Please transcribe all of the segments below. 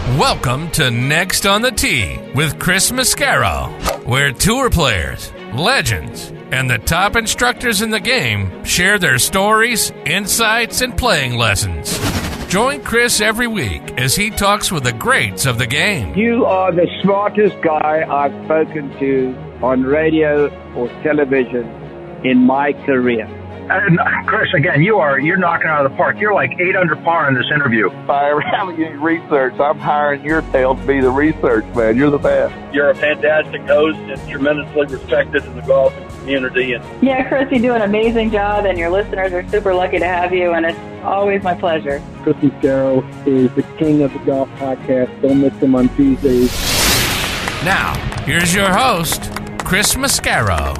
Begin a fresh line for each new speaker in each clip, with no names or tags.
Welcome to Next on the Tee with Chris Mascaro, where tour players, legends, and the top instructors in the game share their stories, insights, and playing lessons. Join Chris every week as he talks with the greats of the game.
You are the smartest guy I've spoken to on radio or television in my career.
And Chris, again, you're knocking out of the park. You're like 8 under par in this interview.
If I ever have any research, I'm hiring your tail to be the research man. You're the best.
You're a fantastic host and tremendously respected in the golf community.
Yeah, Chris, you do an amazing job, and your listeners are super lucky to have you, and it's always my pleasure.
Chris Mascaro is the king of the golf podcast. Don't miss him on Tuesdays.
Now, here's your host, Chris Mascaro.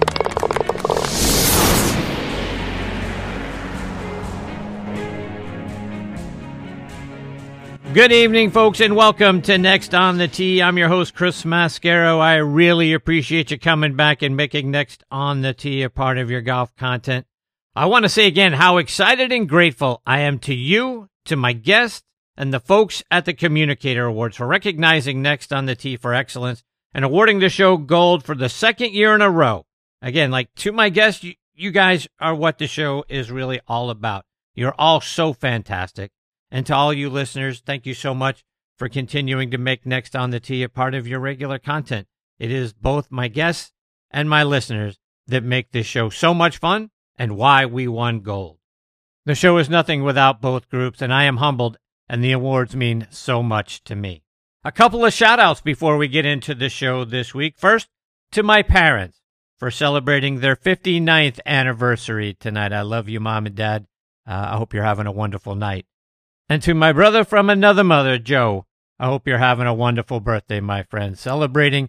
Good evening, folks, and welcome to Next on the Tee. I'm your host, Chris Mascaro. I really appreciate you coming back and making Next on the Tee a part of your golf content. I want to say again how excited and grateful I am to you, to my guests, and the folks at the Communicator Awards for recognizing Next on the Tee for excellence and awarding the show gold for the second year in a row. Again, to my guests, you guys are what the show is really all about. You're all so fantastic. And to all you listeners, thank you so much for continuing to make Next on the Tee a part of your regular content. It is both my guests and my listeners that make this show so much fun and why we won gold. The show is nothing without both groups, and I am humbled, and the awards mean so much to me. A couple of shout-outs before we get into the show this week. First, to my parents for celebrating their 59th anniversary tonight. I love you, Mom and Dad. I hope you're having a wonderful night. And to my brother from another mother, Joe, I hope you're having a wonderful birthday, my friend. Celebrating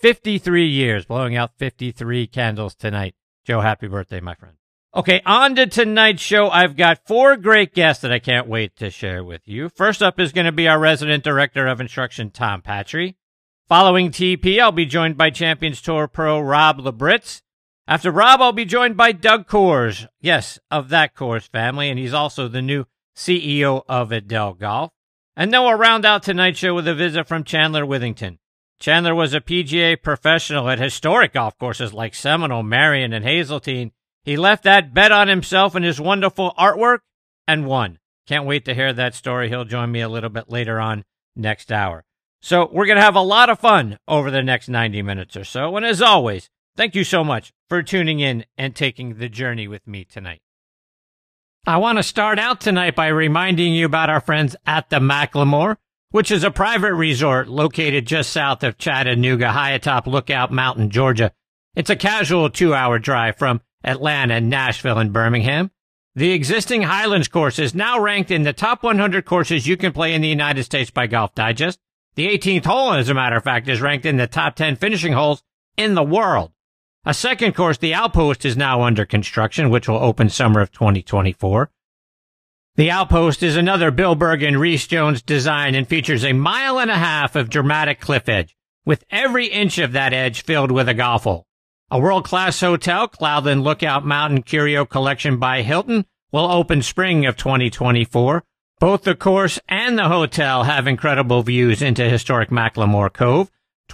53 years, blowing out 53 candles tonight. Joe, happy birthday, my friend. Okay, on to tonight's show. I've got 4 great guests that I can't wait to share with you. First up is going to be our resident director of instruction, Tom Patry. Following TP, I'll be joined by Champions Tour pro Rob Labritz. After Rob, I'll be joined by Doug Coors. Yes, of that Coors family, and he's also the new CEO of Adele Golf. And then we'll round out tonight's show with a visit from Chandler Withington. Chandler was a PGA professional at historic golf courses like Seminole, Marion, and Hazeltine. He left that, bet on himself and his wonderful artwork, and won. Can't wait to hear that story. He'll join me a little bit later on next hour. So we're going to have a lot of fun over the next 90 minutes or so. And as always, thank you so much for tuning in and taking the journey with me tonight. I want to start out tonight by reminding you about our friends at the Macklemore, which is a private resort located just south of Chattanooga, high atop Lookout Mountain, Georgia. It's a casual 2-hour drive from Atlanta, Nashville, and Birmingham. The existing Highlands course is now ranked in the top 100 courses you can play in the United States by Golf Digest. The 18th hole, as a matter of fact, is ranked in the top 10 finishing holes in the world. A second course, the Outpost, is now under construction, which will open summer of 2024. The Outpost is another Bill Berg and Reese Jones design and features a 1.5 miles of dramatic cliff edge, with every inch of that edge filled with a golf hole. A world-class hotel, Cloudland Lookout Mountain Curio Collection by Hilton, will open spring of 2024. Both the course and the hotel have incredible views into historic Macklemore Cove,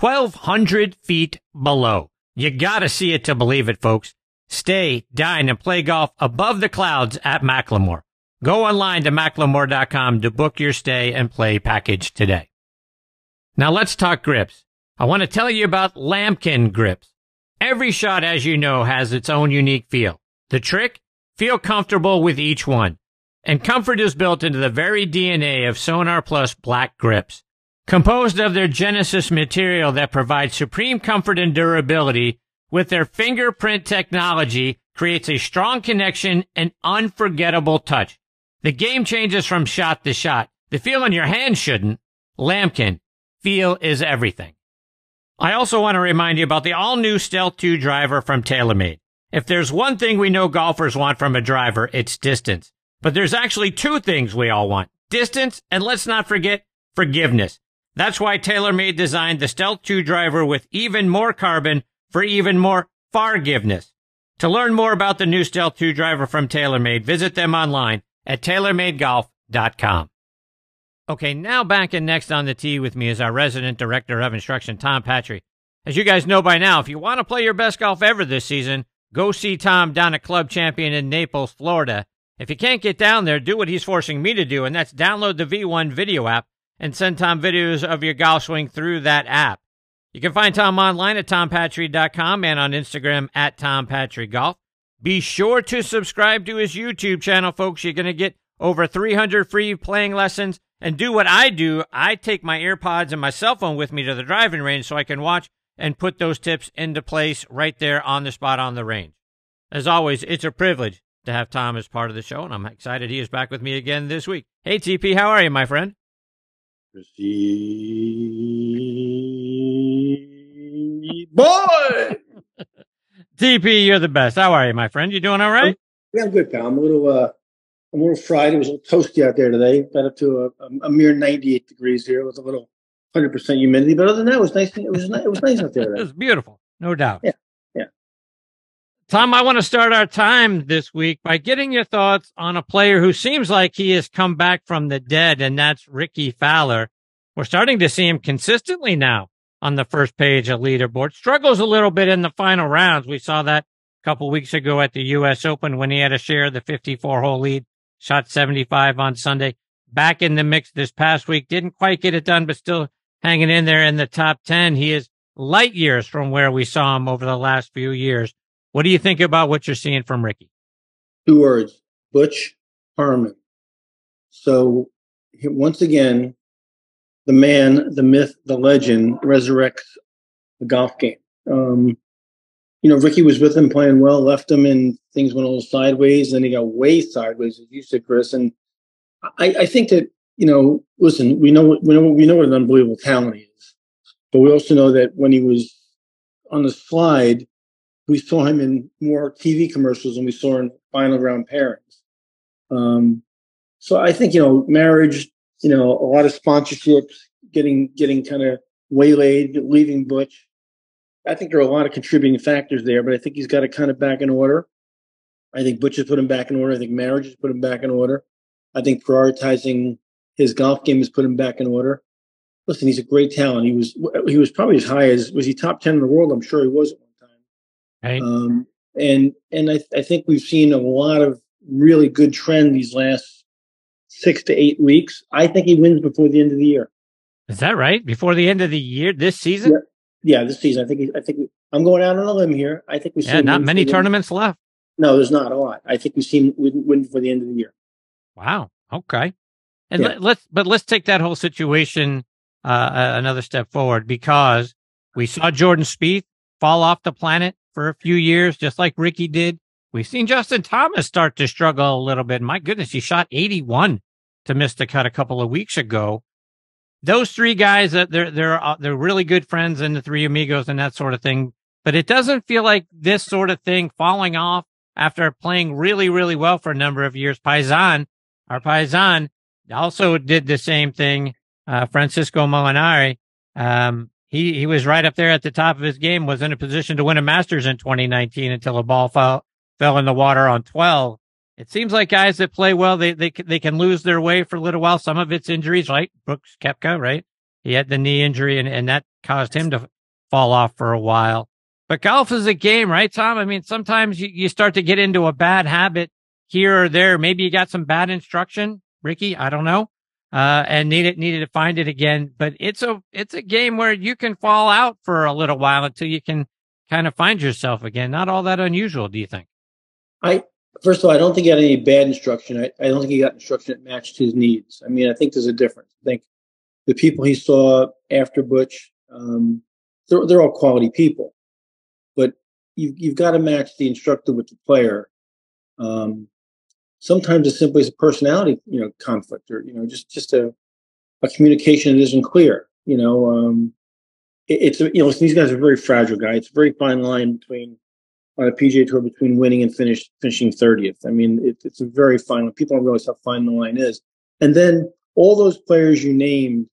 1,200 feet below. You gotta see it to believe it, folks. Stay, dine, and play golf above the clouds at Macklemore. Go online to macklemore.com to book your stay and play package today. Now let's talk grips. I want to tell you about Lamkin grips. Every shot, as you know, has its own unique feel. The trick? Feel comfortable with each one. And comfort is built into the very DNA of Sonar Plus Black grips. Composed of their Genesis material that provides supreme comfort and durability, with their fingerprint technology, creates a strong connection and unforgettable touch. The game changes from shot to shot. The feel in your hand shouldn't. Lamkin. Feel is everything. I also want to remind you about the all-new Stealth 2 driver from TaylorMade. If there's one thing we know golfers want from a driver, it's distance. But there's actually 2 things we all want. Distance, and let's not forget, forgiveness. That's why TaylorMade designed the Stealth 2 driver with even more carbon for even more forgiveness. To learn more about the new Stealth 2 driver from TaylorMade, visit them online at TaylorMadeGolf.com. Okay, now back in Next on the Tee with me is our resident director of instruction, Tom Patry. As you guys know by now, if you want to play your best golf ever this season, go see Tom down at Club Champion in Naples, Florida. If you can't get down there, do what he's forcing me to do, and that's download the V1 video app and send Tom videos of your golf swing through that app. You can find Tom online at tompatry.com and on Instagram at tompatrygolf. Be sure to subscribe to his YouTube channel, folks. You're going to get over 300 free playing lessons. And do what I do. I take my AirPods and my cell phone with me to the driving range so I can watch and put those tips into place right there on the spot on the range. As always, it's a privilege to have Tom as part of the show, and I'm excited he is back with me again this week. Hey, TP, how are you, my friend?
Boy!
TP, you're the best. How are you, my friend? You doing all right?
Yeah, I'm good, pal. I'm a little fried. It was a little toasty out there today. Got up to a mere 98 degrees here. It was a little 100% humidity, but other than that, it was nice. It was nice out there today.
It was beautiful, no doubt.
Yeah.
Tom, I want to start our time this week by getting your thoughts on a player who seems like he has come back from the dead, and that's Rickie Fowler. We're starting to see him consistently now on the first page of leaderboard. Struggles a little bit in the final rounds. We saw that a couple weeks ago at the U.S. Open when he had a share of the 54-hole lead. Shot 75 on Sunday. Back in the mix this past week. Didn't quite get it done, but still hanging in there in the top 10. He is light years from where we saw him over the last few years. What do you think about what you're seeing from Rickie?
2 words: Butch Harmon. So once again, the man, the myth, the legend resurrects the golf game. Rickie was with him playing well, left him, and things went a little sideways. And then he got way sideways, as you said, Chris. And I think that, listen, we know what an unbelievable talent he is, but we also know that when he was on the slide, we saw him in more TV commercials than we saw in final round pairings. So I think, marriage, a lot of sponsorships, getting kind of waylaid, leaving Butch. I think there are a lot of contributing factors there, but I think he's got it kind of back in order. I think Butch has put him back in order. I think marriage has put him back in order. I think prioritizing his golf game has put him back in order. Listen, he's a great talent. He was probably as high as, was he top 10 in the world? I'm sure he was at one time.
Right.
And I think we've seen a lot of really good trend these last 6 to 8 weeks. I think he wins before the end of the year.
Is that right? Before the end of the year, this season?
Yeah, this season. I think I'm going out on a limb here. I think we see
not many tournaments left.
No, there's not a lot. I think we see him win before the end of the year.
Wow. Okay. And let's take that whole situation another step forward, because we saw Jordan Spieth fall off the planet for a few years, just like Rickie did. We've seen Justin Thomas start to struggle a little bit. My goodness, he shot 81 to miss the cut a couple of weeks ago. Those 3 guys, they're really good friends, and the 3 amigos and that sort of thing. But it doesn't feel like this sort of thing falling off after playing really, really well for a number of years. Our Paisan also did the same thing. Francisco Molinari, he was right up there at the top of his game, was in a position to win a Masters in 2019 until a ball fell in the water on 12. It seems like guys that play well, they can lose their way for a little while. Some of it's injuries, right? Brooks Koepka, right? He had the knee injury, and that caused him to fall off for a while. But golf is a game, right, Tom? I mean, sometimes you start to get into a bad habit here or there. Maybe you got some bad instruction, Rickie, I don't know, and needed to find it again. But it's a game where you can fall out for a little while until you can kind of find yourself again. Not all that unusual, do you think?
First of all, I don't think he got any bad instruction. I don't think he got instruction that matched his needs. I mean, I think there's a difference. I think the people he saw after Butch, they're all quality people, but you've got to match the instructor with the player. Sometimes it's simply a personality, conflict, or just a communication that isn't clear. These guys are very fragile guys. It's a very fine line between, on a PGA Tour, between winning and finishing 30th. I mean, it's a very fine line. People don't realize how fine the line is. And then all those players you named,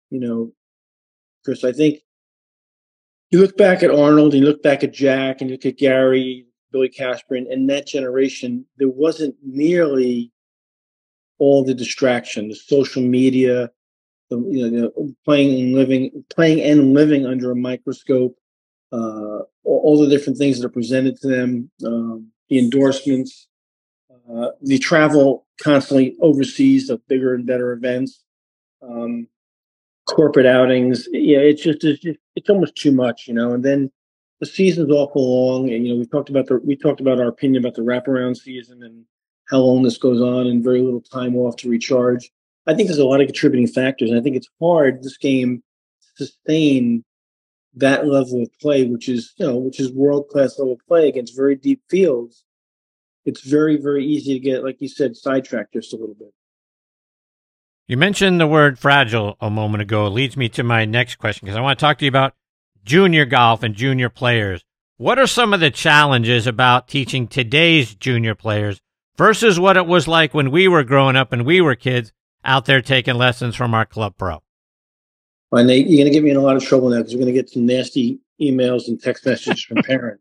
Chris, I think you look back at Arnold, and you look back at Jack, and you look at Gary, Billy Casper, and that generation, there wasn't nearly all the distraction, the social media, playing and living under a microscope, all the different things that are presented to them, the endorsements, the travel constantly overseas of bigger and better events, corporate outings. Yeah, it's almost too much, and then the season's awful long, and we talked about our opinion about the wraparound season and how long this goes on and very little time off to recharge. I think there's a lot of contributing factors, and I think it's hard this game to sustain that level of play, which is world class level play against very deep fields. It's very, very easy to get, like you said, sidetracked just a little bit.
You mentioned the word fragile a moment ago. It leads me to my next question, because I want to talk to you about junior golf and junior players. What are some of the challenges about teaching today's junior players versus what it was like when we were growing up and we were kids out there taking lessons from our club pro?
And you're going to get me in a lot of trouble now, because we're going to get some nasty emails and text messages from parents.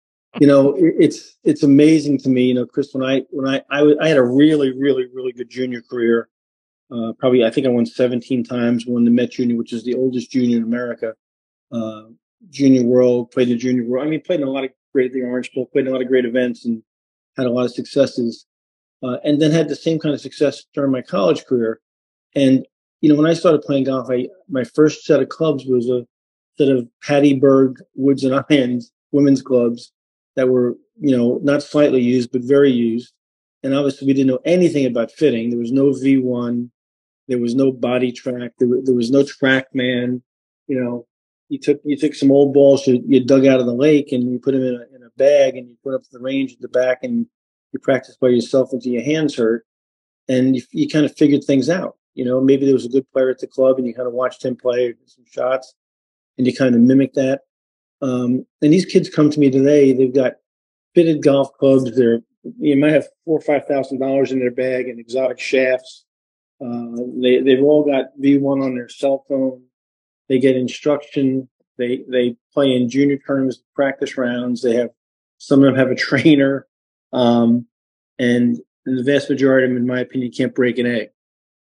It's amazing to me, Chris, when I had a really, really, really good junior career. Probably, I think I won 17 times, won the Met Junior, which is the oldest junior in America. Junior World, played in the Junior World. I mean, played in a lot of the Orange Bowl, played in a lot of great events and had a lot of successes. And then had the same kind of success during my college career. And, when I started playing golf, my first set of clubs was a set of Patty Berg Woods and Irons women's clubs that were, not slightly used, but very used. And obviously we didn't know anything about fitting. There was no V1. There was no body track. There was no TrackMan. You took some old balls you dug out of the lake and you put them in a bag and you put up to the range at the back and you practiced by yourself until your hands hurt. And you kind of figured things out. Maybe there was a good player at the club and you kind of watched him play some shots and you kind of mimic that. And these kids come to me today. They've got fitted golf clubs. You might have $4,000 or $5,000 in their bag and exotic shafts. They've all got V1 on their cell phone. They get instruction. They play in junior tournaments, practice rounds. Some of them have a trainer. And the vast majority of them, in my opinion, can't break an egg.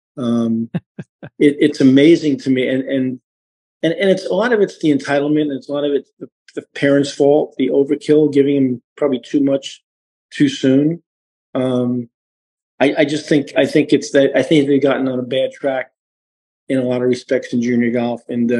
It's amazing to me. And it's a lot of it's the entitlement, and it's a lot of it's the parents' fault, the overkill, giving them probably too much too soon. I think it's that. I think they've gotten on a bad track in a lot of respects in junior golf, and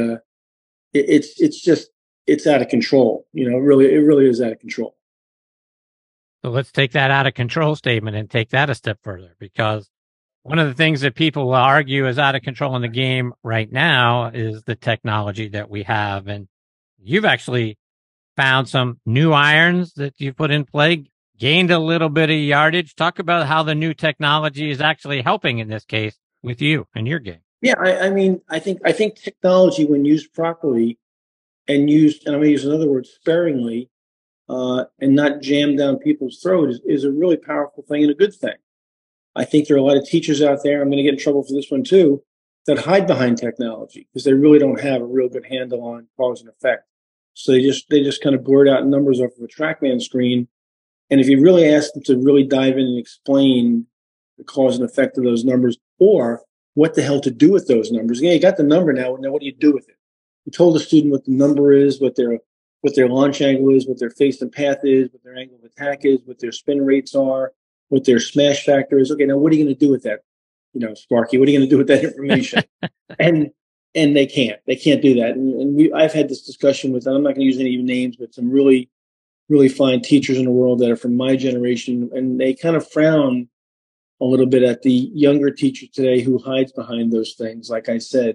it's out of control. It really is out of control.
So let's take that out of control statement and take that a step further, because one of the things that people will argue is out of control in the game right now is the technology that we have. And you've actually found some new irons that you put in play, gained a little bit of yardage. Talk about how the new technology is actually helping in this case with you and your game.
Yeah, I think technology, when used properly and I'm going to use another word, sparingly, and not jammed down people's throats, is a really powerful thing and a good thing. I think there are a lot of teachers out there, I'm going to get in trouble for this one too, that hide behind technology because they really don't have a real good handle on cause and effect. So they just kind of blurt out numbers off of a TrackMan screen. And if you really ask them to really dive in and explain the cause and effect of those numbers, or what the hell to do with those numbers. Yeah, you got the number now what do you do with it? You told the student what the number is, what their launch angle is, what their face and path is, what their angle of attack is, what their spin rates are, what their smash factor is. Okay, now what are you going to do with that? Sparky, what are you going to do with that information? and they can't do that. And I've had this discussion with, I'm not going to use any names, but some really, really fine teachers in the world that are from my generation, and they kind of frown a little bit at the younger teacher today who hides behind those things. Like I said,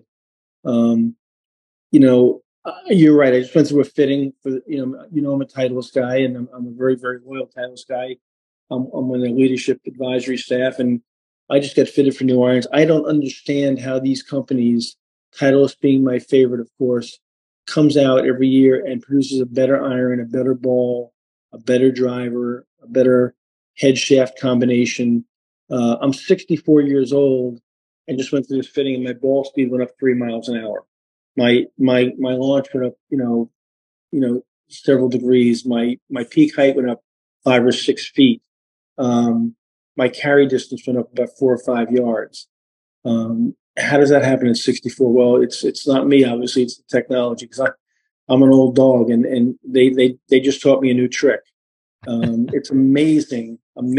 you're right. I just went through a fitting for, I'm a Titleist guy, and I'm a very, very loyal Titleist guy. I'm on the leadership advisory staff, and I just got fitted for new irons. I don't understand how these companies, Titleist being my favorite, of course, comes out every year and produces a better iron, a better ball, a better driver, a better head shaft combination. I'm 64 years old and just went through this fitting, and my ball speed went up 3 miles an hour. My launch went up, several degrees. My peak height went up 5 or 6 feet. My carry distance went up about 4 or 5 yards. how does that happen in 64? Well, it's not me, obviously, it's the technology, because I'm an old dog, and they just taught me a new trick. It's amazing.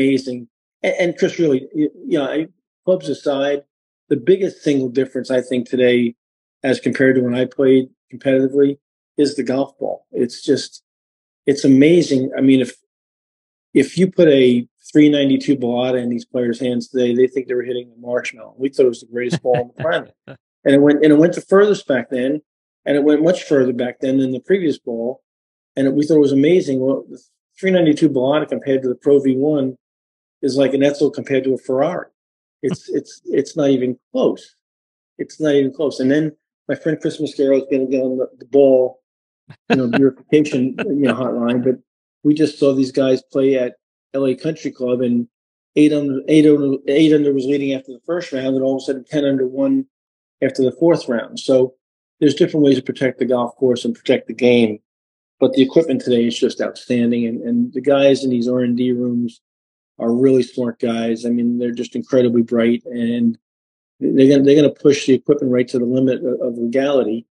And Chris, really, clubs aside, the biggest single difference I think today, as compared to when I played competitively, is the golf ball. It's amazing. I mean, if you put a 392 Balata in these players' hands today, they think they were hitting a marshmallow. We thought it was the greatest ball on the planet, and it went the furthest back then, and it went much further back then than the previous ball, and we thought it was amazing. Well, the 392 Balata compared to the Pro V1 is like an Edsel compared to a Ferrari. It's not even close. It's not even close. And then my friend Chris Mascaro is going to get on the ball, purification, hotline. But we just saw these guys play at LA Country Club, and 8 under was leading after the first round, and all of a sudden 10 under won after the fourth round. So there's different ways to protect the golf course and protect the game. But the equipment today is just outstanding, and the guys in these R&D rooms are really smart guys. I mean, they're just incredibly bright, and they're going to push the equipment right to the limit of legality.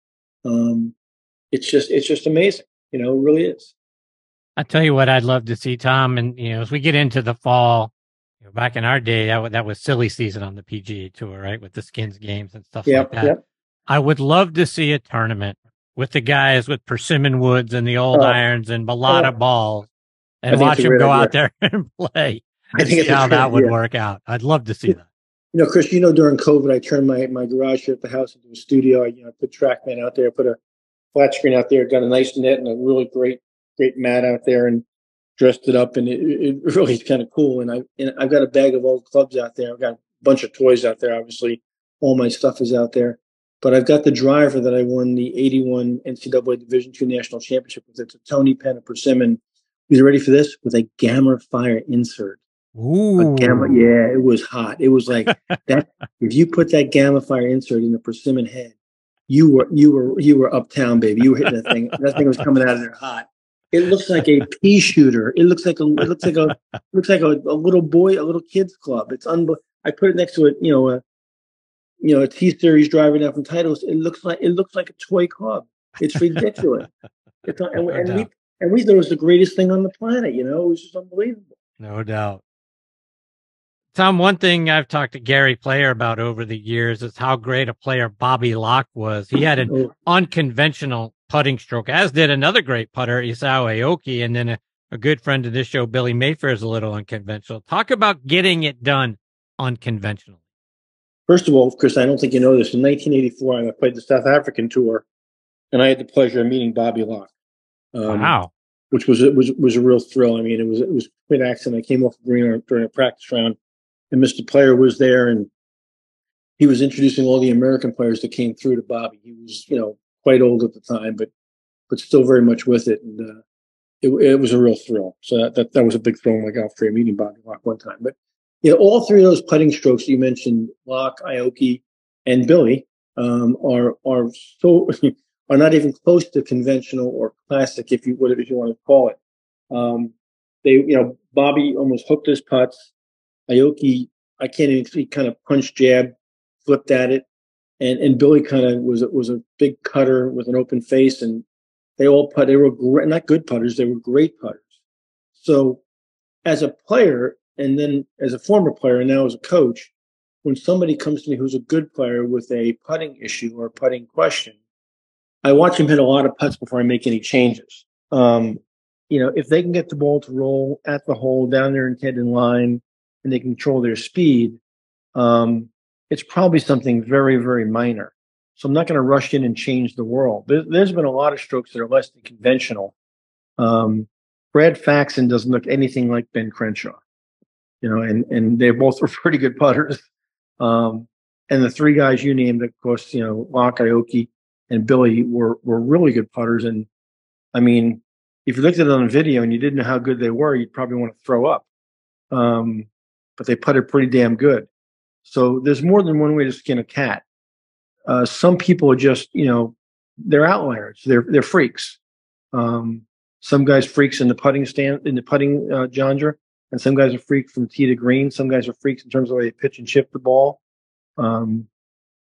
It's just amazing. It really is.
I tell you what, I'd love to see, Tom, and as we get into the fall, back in our day, that was silly season on the PGA Tour, right, with the skins games and stuff like that. Yep. I would love to see a tournament with the guys with persimmon woods and the old irons and Balata balls, and watch them go out there and play. I think see how that would work out. I'd love to see that.
Chris, during COVID, I turned my garage here at the house into a studio. I put TrackMan out there, put a flat screen out there, got a nice net and a really great mat out there, and dressed it up, and it really is kind of cool. And I've got a bag of old clubs out there. I've got a bunch of toys out there. Obviously, all my stuff is out there. But I've got the driver that I won the 81 NCAA Division II National Championship with. It's a Tony Penn persimmon. You ready for this? With a Gamma Fire insert.
Ooh.
It was hot. It was like that. If you put that Gamma Fire insert in the persimmon head, you were uptown, baby. You were hitting that thing. That thing was coming out of there hot. It looks like a pea shooter. It looks like a little boy, a little kid's club. It's unbelievable. I put it next to a T-Series driver down from Titles. It looks like a toy club. It's ridiculous. We thought it was the greatest thing on the planet. It was just unbelievable.
No doubt. Tom, one thing I've talked to Gary Player about over the years is how great a player Bobby Locke was. He had an unconventional putting stroke, as did another great putter, Isao Aoki, and then a good friend of this show, Billy Mayfair, is a little unconventional. Talk about getting it done unconventionally.
First of all, Chris, I don't think you know this. In 1984, I played the South African tour, and I had the pleasure of meeting Bobby Locke.
Wow.
Which was a real thrill. I mean, it was a quick accident. I came off the green during a practice round, and Mr. Player was there, and he was introducing all the American players that came through to Bobby. He was, quite old at the time, but still very much with it, and it was a real thrill. So that was a big thrill in my golf career, meeting Bobby Locke one time. But all three of those putting strokes you mentioned, Locke, Aoki, and Billy, are not even close to conventional or classic, if you want to call it. Bobby almost hooked his putts. Aoki, I can't even see, kind of punch jab, flipped at it, and Billy kind of was a big cutter with an open face, and they all putt. They were not good putters; they were great putters. So, as a player, and then as a former player, and now as a coach, when somebody comes to me who's a good player with a putting issue or a putting question, I watch him hit a lot of putts before I make any changes. If they can get the ball to roll at the hole, down there and head in line, and they control their speed, it's probably something very, very minor. So I'm not going to rush in and change the world. There's been a lot of strokes that are less than conventional. Brad Faxon doesn't look anything like Ben Crenshaw, and they both were pretty good putters. And the three guys you named, of course, Locke, Aoki, and Billy were really good putters. And I mean, if you looked at it on video and you didn't know how good they were, you'd probably want to throw up. But they putted pretty damn good. So there's more than one way to skin a cat. Some people are just, they're outliers. They're freaks. Some guys freaks in the putting genre, and some guys are freaks from tee to green. Some guys are freaks in terms of the way they pitch and chip the ball.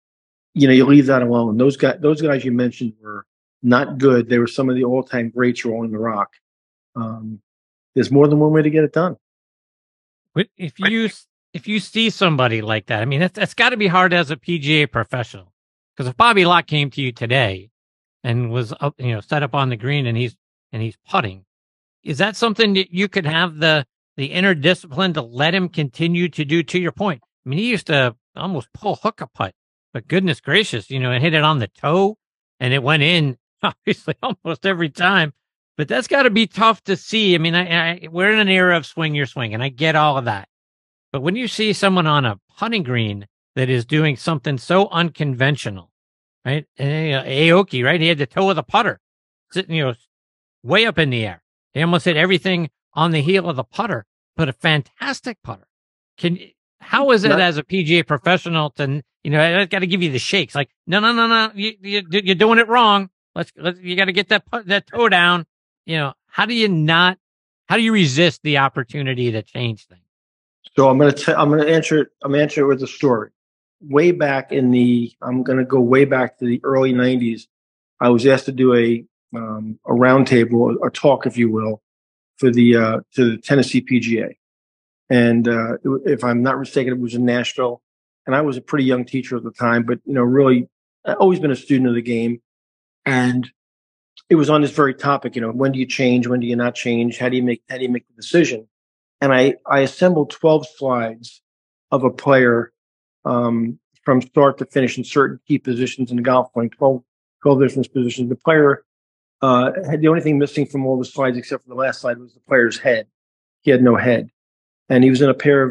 you leave that alone. Those guys you mentioned were not good. They were some of the all-time greats rolling the rock. There's more than one way to get it done.
But if you see somebody like that, I mean, that's got to be hard as a PGA professional. Because if Bobby Locke came to you today and was up, set up on the green and he's putting, is that something that you could have the inner discipline to let him continue to do? To your point, I mean, he used to almost pull hook a putt, but goodness gracious, and hit it on the toe and it went in obviously almost every time. But that's got to be tough to see. I mean, we're in an era of swing your swing, and I get all of that. But when you see someone on a putting green that is doing something so unconventional, right? And, Aoki, right? He had the toe of the putter sitting, way up in the air. He almost hit everything on the heel of the putter, but a fantastic putter. How is it as a PGA professional to, I got to give you the shakes? Like, no, you're doing it wrong. You got to get that toe down. How do you resist the opportunity to change things?
So I'm going to answer it with a story. I'm going to go way back to the early 90s. I was asked to do a roundtable, a talk, if you will, for to the Tennessee PGA. And if I'm not mistaken, it was in Nashville. And I was a pretty young teacher at the time, but really, I've always been a student of the game. And it was on this very topic, when do you change? When do you not change? How do you make the decision? And I assembled 12 slides of a player from start to finish in certain key positions in the golf playing, 12 different positions. The player had the only thing missing from all the slides, except for the last slide, was the player's head. He had no head. And he was in a pair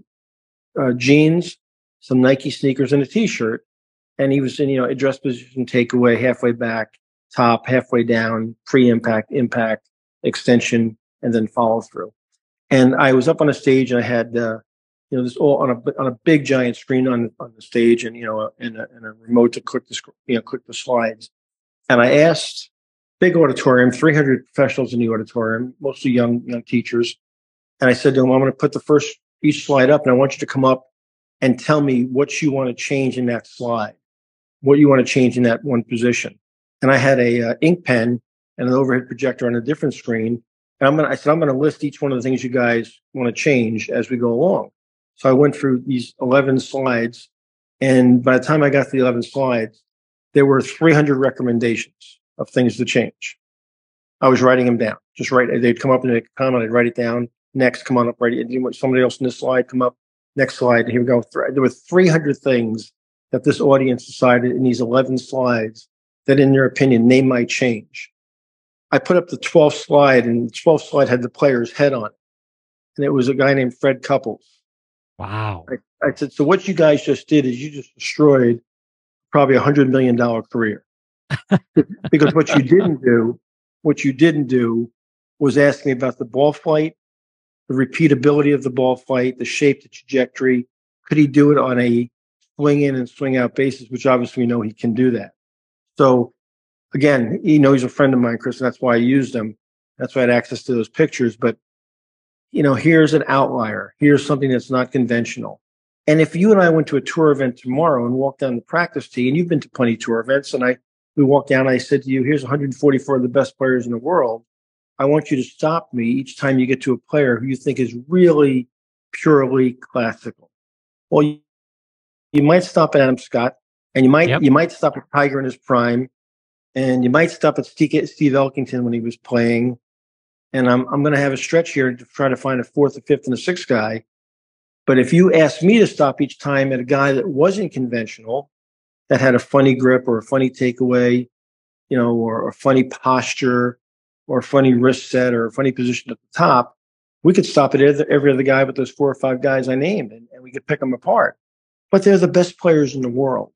of jeans, some Nike sneakers, and a T-shirt. And he was in, address position, takeaway, halfway back, top, halfway down, pre-impact, impact, extension, and then follow through. And I was up on a stage, and I had, this all on a big giant screen on the stage, and and a remote to click the slides. And I asked, big auditorium, 300 professionals in the auditorium, mostly young teachers. And I said to them, I'm going to put each slide up, and I want you to come up and tell me what you want to change in that slide, what you want to change in that one position. And I had a ink pen and an overhead projector on a different screen. And I said, I'm going to list each one of the things you guys want to change as we go along. So I went through these 11 slides. And by the time I got to the 11 slides, there were 300 recommendations of things to change. I was writing them down. They'd come up and make a comment. I'd write it down. Next, come on up, write it. Somebody else in this slide, come up. Next slide. Here we go. There were 300 things that this audience decided in these 11 slides that, in their opinion, they might change. I put up the 12th slide, and the 12th slide had the player's head on it. And it was a guy named Fred Couples.
Wow.
I said, so what you guys just did is you just destroyed probably $100 million career. Because what you didn't do was ask me about the ball flight, the repeatability of the ball flight, the shape, the trajectory. Could he do it on a swing in and swing out basis, which obviously we know he can do that. So again, he's a friend of mine, Chris, and that's why I used him. That's why I had access to those pictures. But, here's an outlier. Here's something that's not conventional. And if you and I went to a tour event tomorrow and walked down the practice tee, and you've been to plenty of tour events, and we walked down, and I said to you, here's 144 of the best players in the world. I want you to stop me each time you get to a player who you think is really purely classical. Well, you might stop at Adam Scott, and you might stop at Tiger in his prime, and you might stop at Steve Elkington when he was playing. And I'm going to have a stretch here to try to find a fourth, a fifth, and a sixth guy. But if you ask me to stop each time at a guy that wasn't conventional, that had a funny grip or a funny takeaway, or a funny posture, or a funny wrist set, or a funny position at the top, we could stop at every other guy but those 4 or 5 guys I named, and we could pick them apart. But they're the best players in the world.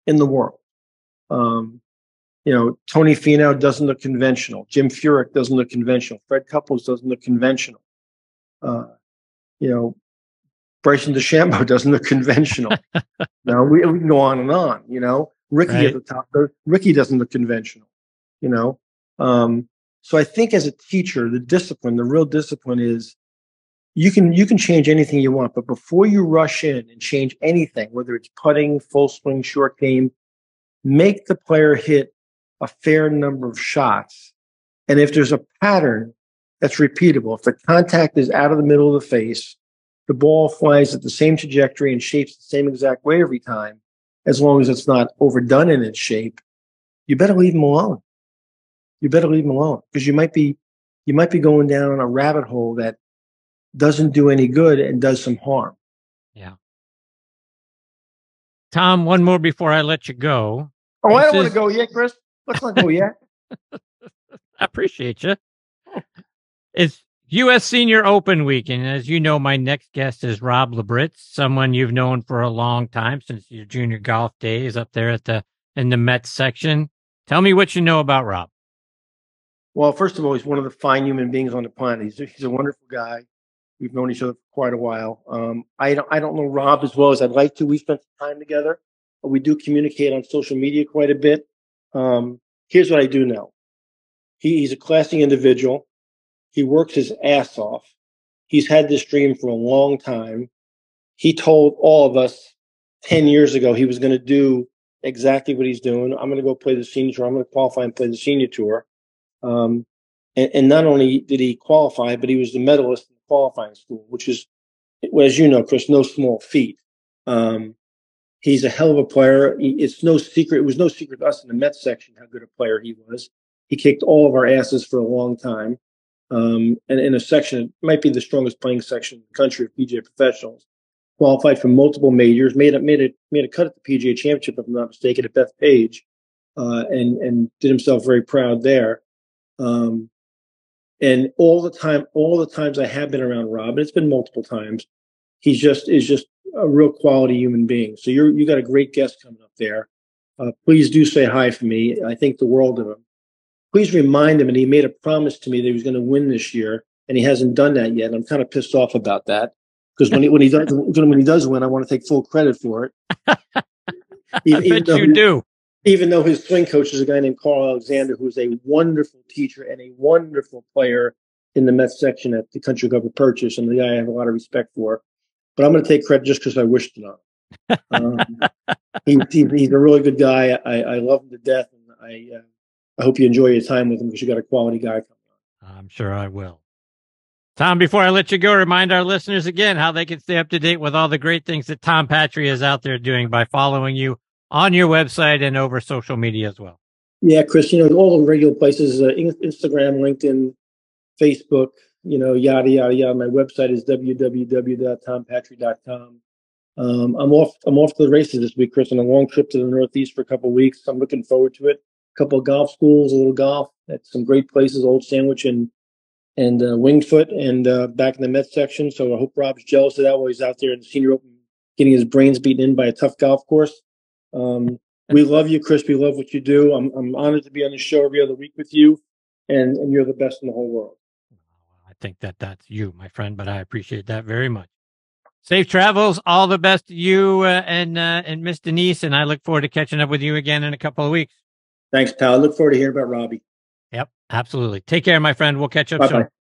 Tony Finau doesn't look conventional. Jim Furyk doesn't look conventional. Fred Couples doesn't look conventional. Bryson DeChambeau doesn't look conventional. Now we can go on and on. Ricky right at the top. Ricky doesn't look conventional. So I think as a teacher, the real discipline is you can change anything you want, but before you rush in and change anything, whether it's putting, full swing, short game, make the player hit a fair number of shots. And if there's a pattern that's repeatable, if the contact is out of the middle of the face, the ball flies at the same trajectory and shapes the same exact way every time, as long as it's not overdone in its shape, you better leave him alone. You better leave him alone, because you might be going down a rabbit hole that doesn't do any good and does some harm.
Yeah. Tom, one more before I let you go.
Oh, I don't want to go yet, Chris. Let's not go yet.
I appreciate you. It's U.S. Senior Open weekend. As you know, my next guest is Rob Labritz, someone you've known for a long time, since your junior golf days up there in the Mets section. Tell me what you know about Rob.
Well, first of all, he's one of the fine human beings on the planet. He's a wonderful guy. We've known each other for quite a while. I don't know Rob as well as I'd like to. We spent some time together, but we do communicate on social media quite a bit. Here's what I do know. He's a classy individual. He works his ass off. He's had this dream for a long time. He told all of us 10 years ago he was going to do exactly what he's doing. I'm going to go play the senior tour. I'm going to qualify and play the senior tour. And not only did he qualify, but he was the medalist in the qualifying school, which is, as you know, Chris, no small feat. He's a hell of a player. It's no secret. It was no secret to us in the Mets section how good a player he was. He kicked all of our asses for a long time. And in a section, it might be the strongest playing section in the country of PGA professionals. Qualified for multiple majors, made a cut at the PGA Championship, if I'm not mistaken, at Bethpage, and did himself very proud there. And all the times I have been around Rob, and it's been multiple times, is just a real quality human being. So you got a great guest coming up there. Please do say hi for me. I think the world of him. Please remind him, and he made a promise to me that he was going to win this year, and he hasn't done that yet. And I'm kind of pissed off about that, because when he does win, I want to take full credit for it.
I bet you do.
Even though his swing coach is a guy named Carl Alexander, who's a wonderful teacher and a wonderful player in the Mets section at the Country Club of Purchase, and the guy I have a lot of respect for. But I'm going to take credit just because I wish to know. He's a really good guy. I love him to death, and I hope you enjoy your time with him, because you got a quality guy coming on.
I'm sure I will. Tom, before I let you go, remind our listeners again how they can stay up to date with all the great things that Tom Patry is out there doing by following you on your website and over social media as well.
Yeah, Chris, all the regular places, Instagram, LinkedIn, Facebook, yada, yada, yada. My website is www.tompatry.com. I'm off to the races this week, Chris, on a long trip to the Northeast for a couple of weeks. I'm looking forward to it. A couple of golf schools, a little golf at some great places, Old Sandwich and Winged Foot, and back in the Mets section. So I hope Rob's jealous of that while he's out there in the Senior Open getting his brains beaten in by a tough golf course. We love you, Chris. We love what you do. I'm honored to be on the show every other week with you, and you're the best in the whole world.
I think that's you, my friend, but I appreciate that very much. Safe travels. All the best to you and Miss Denise, and I look forward to catching up with you again in a couple of weeks.
Thanks, pal. I look forward to hearing about Robbie.
Yep, absolutely. Take care, my friend. We'll catch up soon.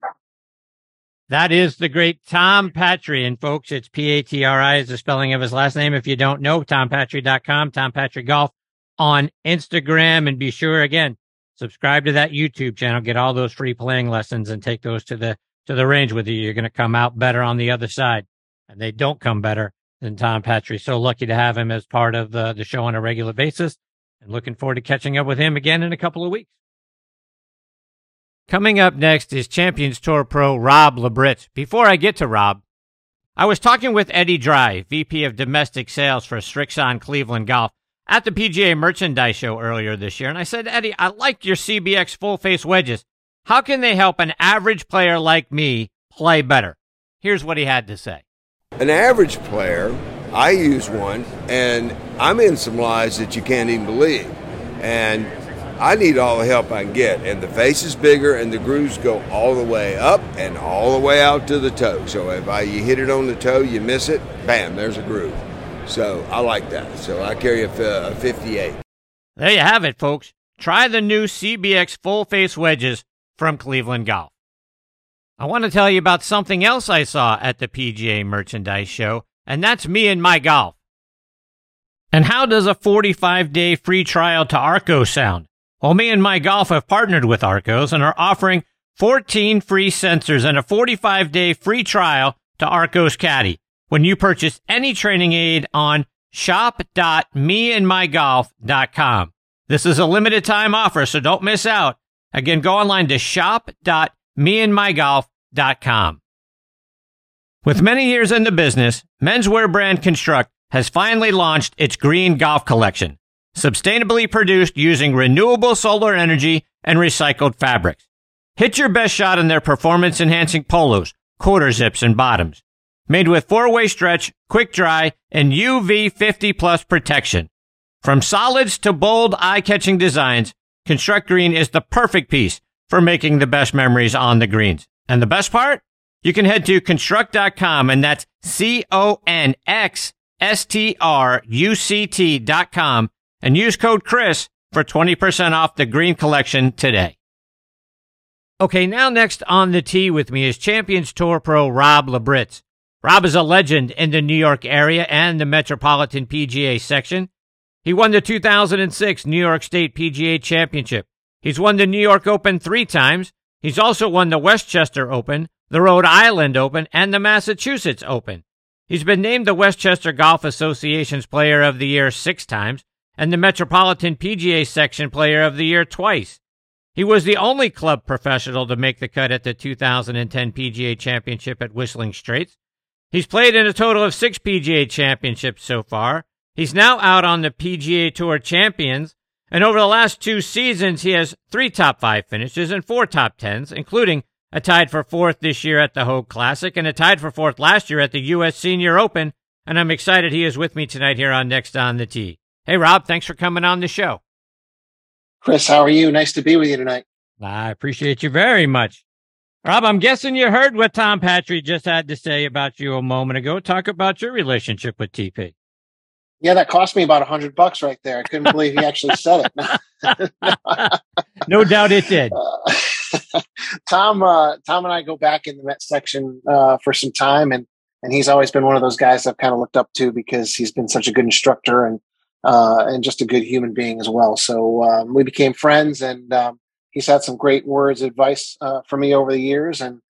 That is the great Tom Patry. And folks, it's Patri is the spelling of his last name. If you don't know, tompatry.com, Tom Patry Golf on Instagram. And be sure, again, subscribe to that YouTube channel. Get all those free playing lessons and take those to the range with you. You're going to come out better on the other side. And they don't come better than Tom Patry. So lucky to have him as part of the show on a regular basis. And looking forward to catching up with him again in a couple of weeks. Coming up next is Champions Tour pro Rob Labritz. Before I get to Rob, I was talking with Eddie Dry, VP of Domestic Sales for Srixon Cleveland Golf, at the PGA Merchandise Show earlier this year. And I said, Eddie, I like your CBX full-face wedges. How can they help an average player like me play better? Here's what he had to say.
An average player, I use one, and I'm in some lies that you can't even believe. And I need all the help I can get. And the face is bigger, and the grooves go all the way up and all the way out to the toe. So if you hit it on the toe, you miss it, bam, there's a groove. So I like that. So I carry a 58.
There you have it, folks. Try the new CBX full-face wedges from Cleveland Golf. I want to tell you about something else I saw at the PGA Merchandise Show, and that's me and my golf. And how does a 45-day free trial to Arccos sound? Well, me and my golf have partnered with Arccos and are offering 14 free sensors and a 45-day free trial to Arccos Caddy when you purchase any training aid on shop.meandmygolf.com. This is a limited time offer, so don't miss out. Again, go online to shop.meandmygolf.com. With many years in the business, menswear brand Construct has finally launched its green golf collection, sustainably produced using renewable solar energy and recycled fabrics. Hit your best shot in their performance-enhancing polos, quarter zips, and bottoms. Made with 4-way stretch, quick dry, and UV 50+ protection. From solids to bold, eye-catching designs, Construct Green is the perfect piece for making the best memories on the greens. And the best part? You can head to construct.com, and that's CONXSTRUCT.com, and use code Chris for 20% off the green collection today. Okay, now next on the tee with me is Champions Tour pro Rob Labritz. Rob is a legend in the New York area and the Metropolitan PGA section. He won the 2006 New York State PGA Championship. He's won the New York Open 3 times. He's also won the Westchester Open, the Rhode Island Open, and the Massachusetts Open. He's been named the Westchester Golf Association's Player of the Year 6 times and the Metropolitan PGA Section Player of the Year twice. He was the only club professional to make the cut at the 2010 PGA Championship at Whistling Straits. He's played in a total of 6 PGA Championships so far. He's now out on the PGA Tour Champions, and over the last 2 seasons, he has 3 top 5 finishes and 4 top 10s, including a tied for 4th this year at the Hogue Classic and a tied for 4th last year at the U.S. Senior Open, and I'm excited he is with me tonight here on Next on the Tee. Hey, Rob, thanks for coming on the show.
Chris, how are you? Nice to be with you tonight.
I appreciate you very much. Rob, I'm guessing you heard what Tom Patry just had to say about you a moment ago. Talk about your relationship with TP.
Yeah, that cost me about $100 right there. I couldn't believe he actually said it.
No doubt it did.
Tom and I go back in the Met section for some time, and he's always been one of those guys I've kind of looked up to because he's been such a good instructor and just a good human being as well. So we became friends, and he's had some great words of advice for me over the years, and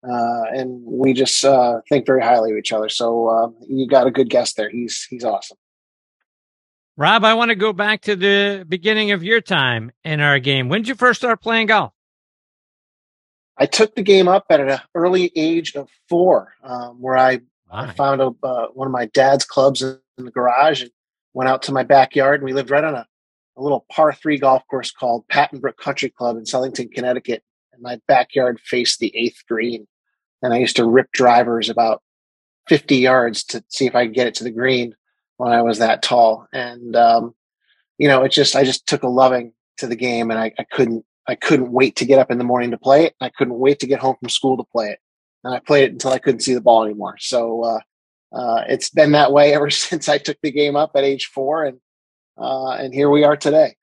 we just think very highly of each other. So you got a good guest there. He's awesome.
Rob, I want to go back to the beginning of your time in our game. When did you first start playing golf?
I took the game up at an early age of 4, where I found one of my dad's clubs in the garage and went out to my backyard. And we lived right on a little par 3 golf course called Patton Brook Country Club in Southington, Connecticut. And my backyard faced the 8th green. And I used to rip drivers about 50 yards to see if I could get it to the green when I was that tall. And, I just took a loving to the game, and I couldn't wait to get up in the morning to play it. I couldn't wait to get home from school to play it. And I played it until I couldn't see the ball anymore. So, it's been that way ever since I took the game up at age 4. And here we are today.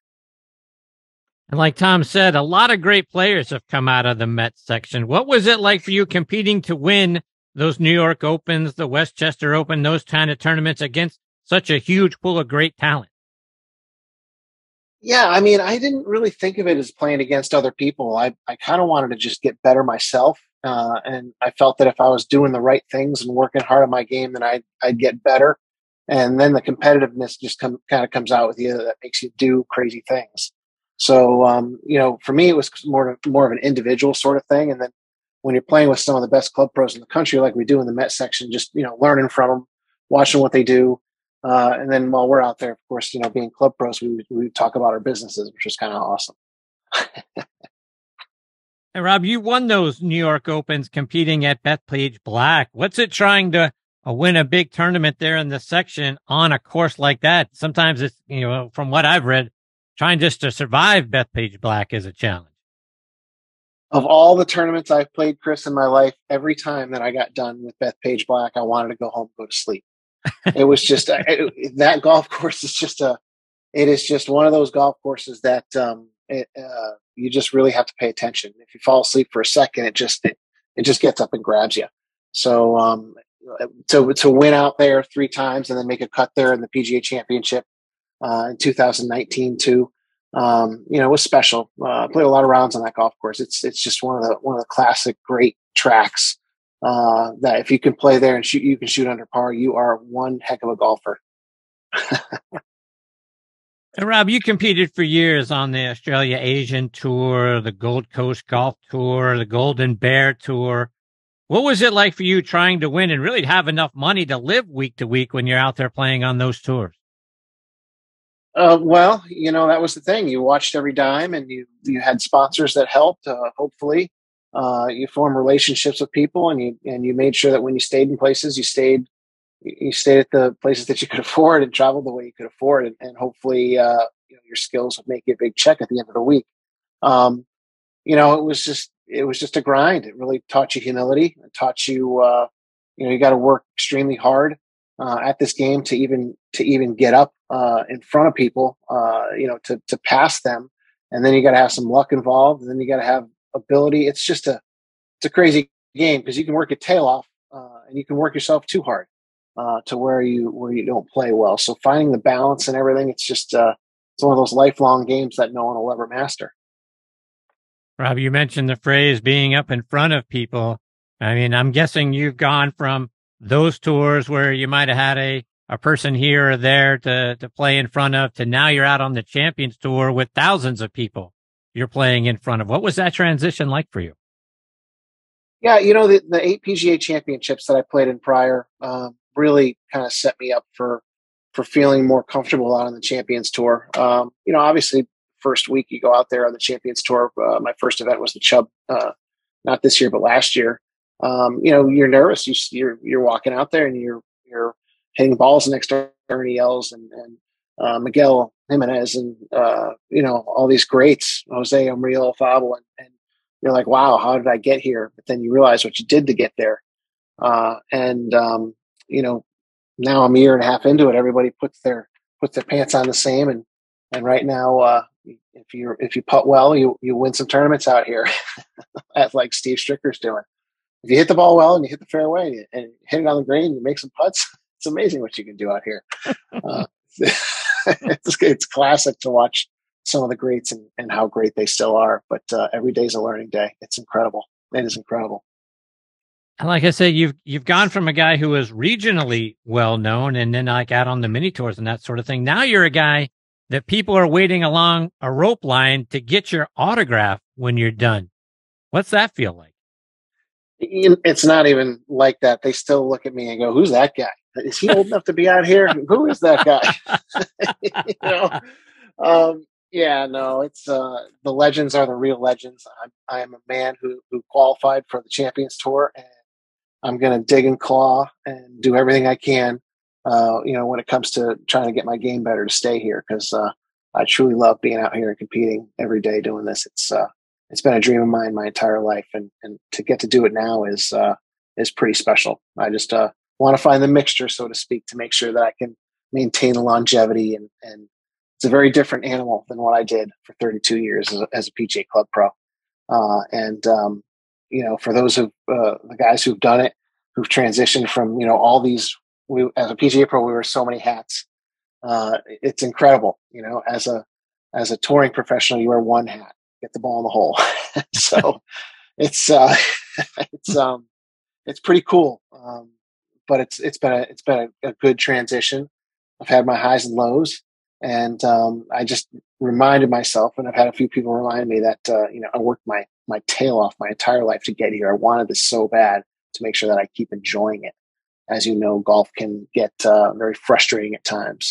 And like Tom said, a lot of great players have come out of the Met section. What was it like for you competing to win those New York Opens, the Westchester Open, those kind of tournaments against such a huge pool of great talent?
Yeah, I mean, I didn't really think of it as playing against other people. I kind of wanted to just get better myself. And I felt that if I was doing the right things and working hard on my game, then I'd get better. And then the competitiveness just kind of comes out with you that makes you do crazy things. So, for me, it was more of an individual sort of thing. And then when you're playing with some of the best club pros in the country, like we do in the Met section, just, learning from them, watching what they do. And then while we're out there, of course, being club pros, we talk about our businesses, which is kind of awesome.
Hey, Rob, you won those New York Opens competing at Bethpage Black. What's it trying to win a big tournament there in the section on a course like that? Sometimes it's, from what I've read, trying just to survive Bethpage Black is a challenge.
Of all the tournaments I've played, Chris, in my life, every time that I got done with Bethpage Black, I wanted to go home and go to sleep. It was just that golf course is just one of those golf courses that you just really have to pay attention. If you fall asleep for a second, it just gets up and grabs you. So to win out there 3 times and then make a cut there in the PGA Championship, in 2019 too. It was special. I played a lot of rounds on that golf course. It's just one of the classic great tracks that if you can play there and shoot, you can shoot under par. You are one heck of a golfer.
And Rob, you competed for years on the Australia Asian Tour, the Gold Coast Golf Tour, the Golden Bear Tour. What was it like for you trying to win and really have enough money to live week to week when you're out there playing on those tours?
Well, that was the thing. You watched every dime, and you had sponsors that helped. Hopefully, you formed relationships with people, and you made sure that when you stayed in places, you stayed at the places that you could afford and traveled the way you could afford, and hopefully, your skills would make you a big check at the end of the week. It was just a grind. It really taught you humility. It taught you, you got to work extremely hard at this game to even get up in front of people, to pass them, and then you got to have some luck involved, and then you got to have ability. It's a crazy game because you can work your tail off, and you can work yourself too hard to where you don't play well. So finding the balance and everything, it's just it's one of those lifelong games that no one will ever master.
Rob, you mentioned the phrase being up in front of people. I mean, I'm guessing you've gone from those tours where you might have had a person here or there to play in front of to now you're out on the Champions Tour with thousands of people you're playing in front of. What was that transition like for you?
Yeah, the 8 PGA championships that I played in prior really kind of set me up for feeling more comfortable out on the Champions Tour. Obviously, first week you go out there on the Champions Tour. My first event was the Chubb, not this year, but last year. You're nervous. You're walking out there and you're hitting balls next to Ernie Els and Miguel Jimenez and all these greats, Jose Alfaro, and you're like, wow, how did I get here? But then you realize what you did to get there. Now I'm a year and a half into it. Everybody puts their pants on the same, and right now, if you putt well, you win some tournaments out here, at like Steve Stricker's doing. If you hit the ball well and you hit the fairway and hit it on the green, and you make some putts. It's amazing what you can do out here. It's classic to watch some of the greats and how great they still are. But every day's a learning day. It's incredible. It is incredible.
And like I said, you've gone from a guy who was regionally well known and then like out on the mini tours and that sort of thing. Now you're a guy that people are waiting along a rope line to get your autograph when you're done. What's that feel like?
It's not even like that. They still look at me and go, "Who's that guy? Is he old enough to be out here? Who is that guy?" It's the legends are the real legends. I am a man who qualified for the Champions Tour, and I'm going to dig and claw and do everything I can, when it comes to trying to get my game better to stay here, because I truly love being out here and competing every day doing this. It's been a dream of mine my entire life, and to get to do it now is pretty special. I just want to find the mixture, so to speak, to make sure that I can maintain the longevity, and it's a very different animal than what I did for 32 years as a PGA Club pro. For those of the guys who've done it, who've transitioned from all these, as a PGA pro, we wear so many hats. It's incredible. As a touring professional, you wear one hat. Get the ball in the hole. So it's pretty cool. But it's been a good transition. I've had my highs and lows, and I just reminded myself, and I've had a few people remind me that I worked my tail off my entire life to get here. I wanted this so bad to make sure that I keep enjoying it. As you know, golf can get very frustrating at times.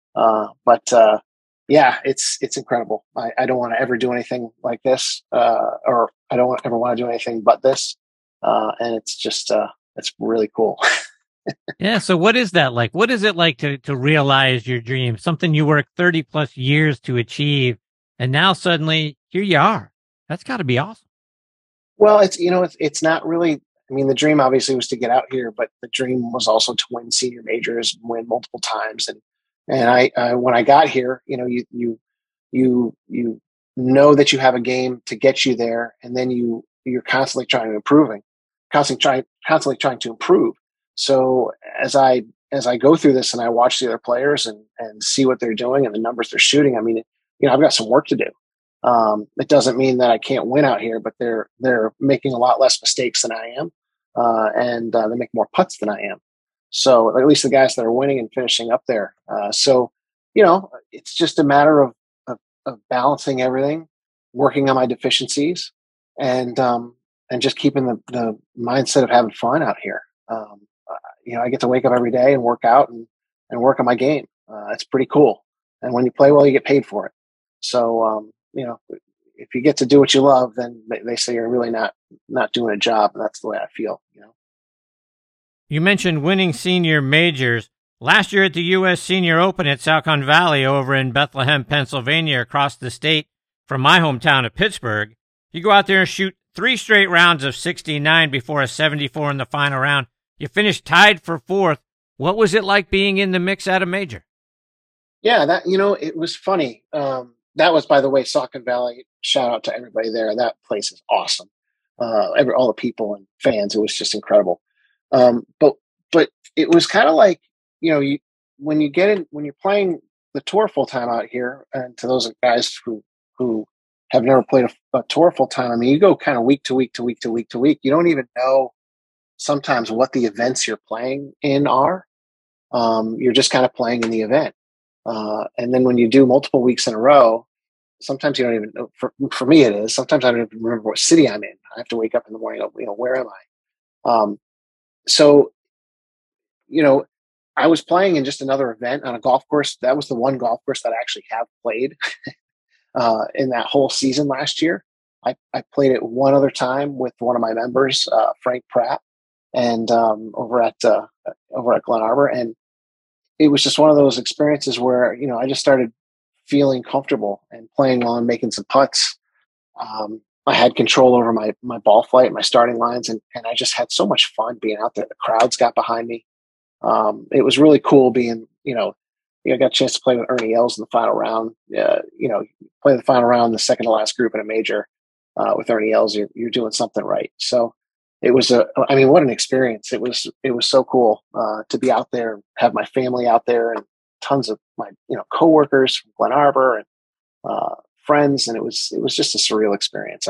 It's incredible. I don't want to ever do anything like this, or I don't ever want to do anything but this. And it's just, it's really cool.
Yeah. So what is that like? What is it like to realize your dream, something you worked 30 plus years to achieve, and now suddenly here you are? That's got to be awesome.
Well, it's not really, the dream obviously was to get out here, but the dream was also to win senior majors and win multiple times. And I when I got here, you know that you have a game to get you there, and then you're constantly trying to improve. So as I as I go through this and I watch the other players and see what they're doing and the numbers they're shooting, I mean, I've got some work to do. It doesn't mean that I can't win out here, but they're making a lot less mistakes than I am, and they make more putts than I am. So at least the guys that are winning and finishing up there. So it's just a matter of balancing everything, working on my deficiencies, and just keeping the mindset of having fun out here. I get to wake up every day and work out and work on my game. It's pretty cool. And when you play well, you get paid for it. So, if you get to do what you love, then they say you're really not doing a job. And that's the way I feel,
You mentioned winning senior majors. Last year at the U.S. Senior Open at Saucon Valley over in Bethlehem, Pennsylvania, across the state from my hometown of Pittsburgh, you go out there and shoot 3 straight rounds of 69 before a 74 in the final round. You finished tied for 4th. What was it like being in the mix at a major?
Yeah, it was funny. That was, by the way, Saucon Valley. Shout out to everybody there. That place is awesome. All the people and fans, it was just incredible. But it was kind of like, when you're playing the tour full time out here, and to those guys who have never played a tour full time, I mean, you go kind of week to week to week to week to week. You don't even know sometimes what the events you're playing in are. You're just kind of playing in the event. And then when you do multiple weeks in a row, sometimes you don't even know. For me, it is. Sometimes I don't even remember what city I'm in. I have to wake up in the morning. Where am I? So, I was playing in just another event on a golf course. That was the one golf course that I actually have played in that whole season last year. I played it one other time with one of my members, Frank Pratt, and over at Glen Arbor, and it was just one of those experiences where I just started feeling comfortable and playing on, making some putts. I had control over my ball flight, my starting lines, and I just had so much fun being out there. The crowds got behind me. It was really cool being, I got a chance to play with Ernie Els in the final round. Play the final round, the second to last group in a major with Ernie Els. You're doing something right. So it was what an experience. It was so cool to be out there, have my family out there, and tons of my coworkers from Glen Arbor and friends, and it was just a surreal experience.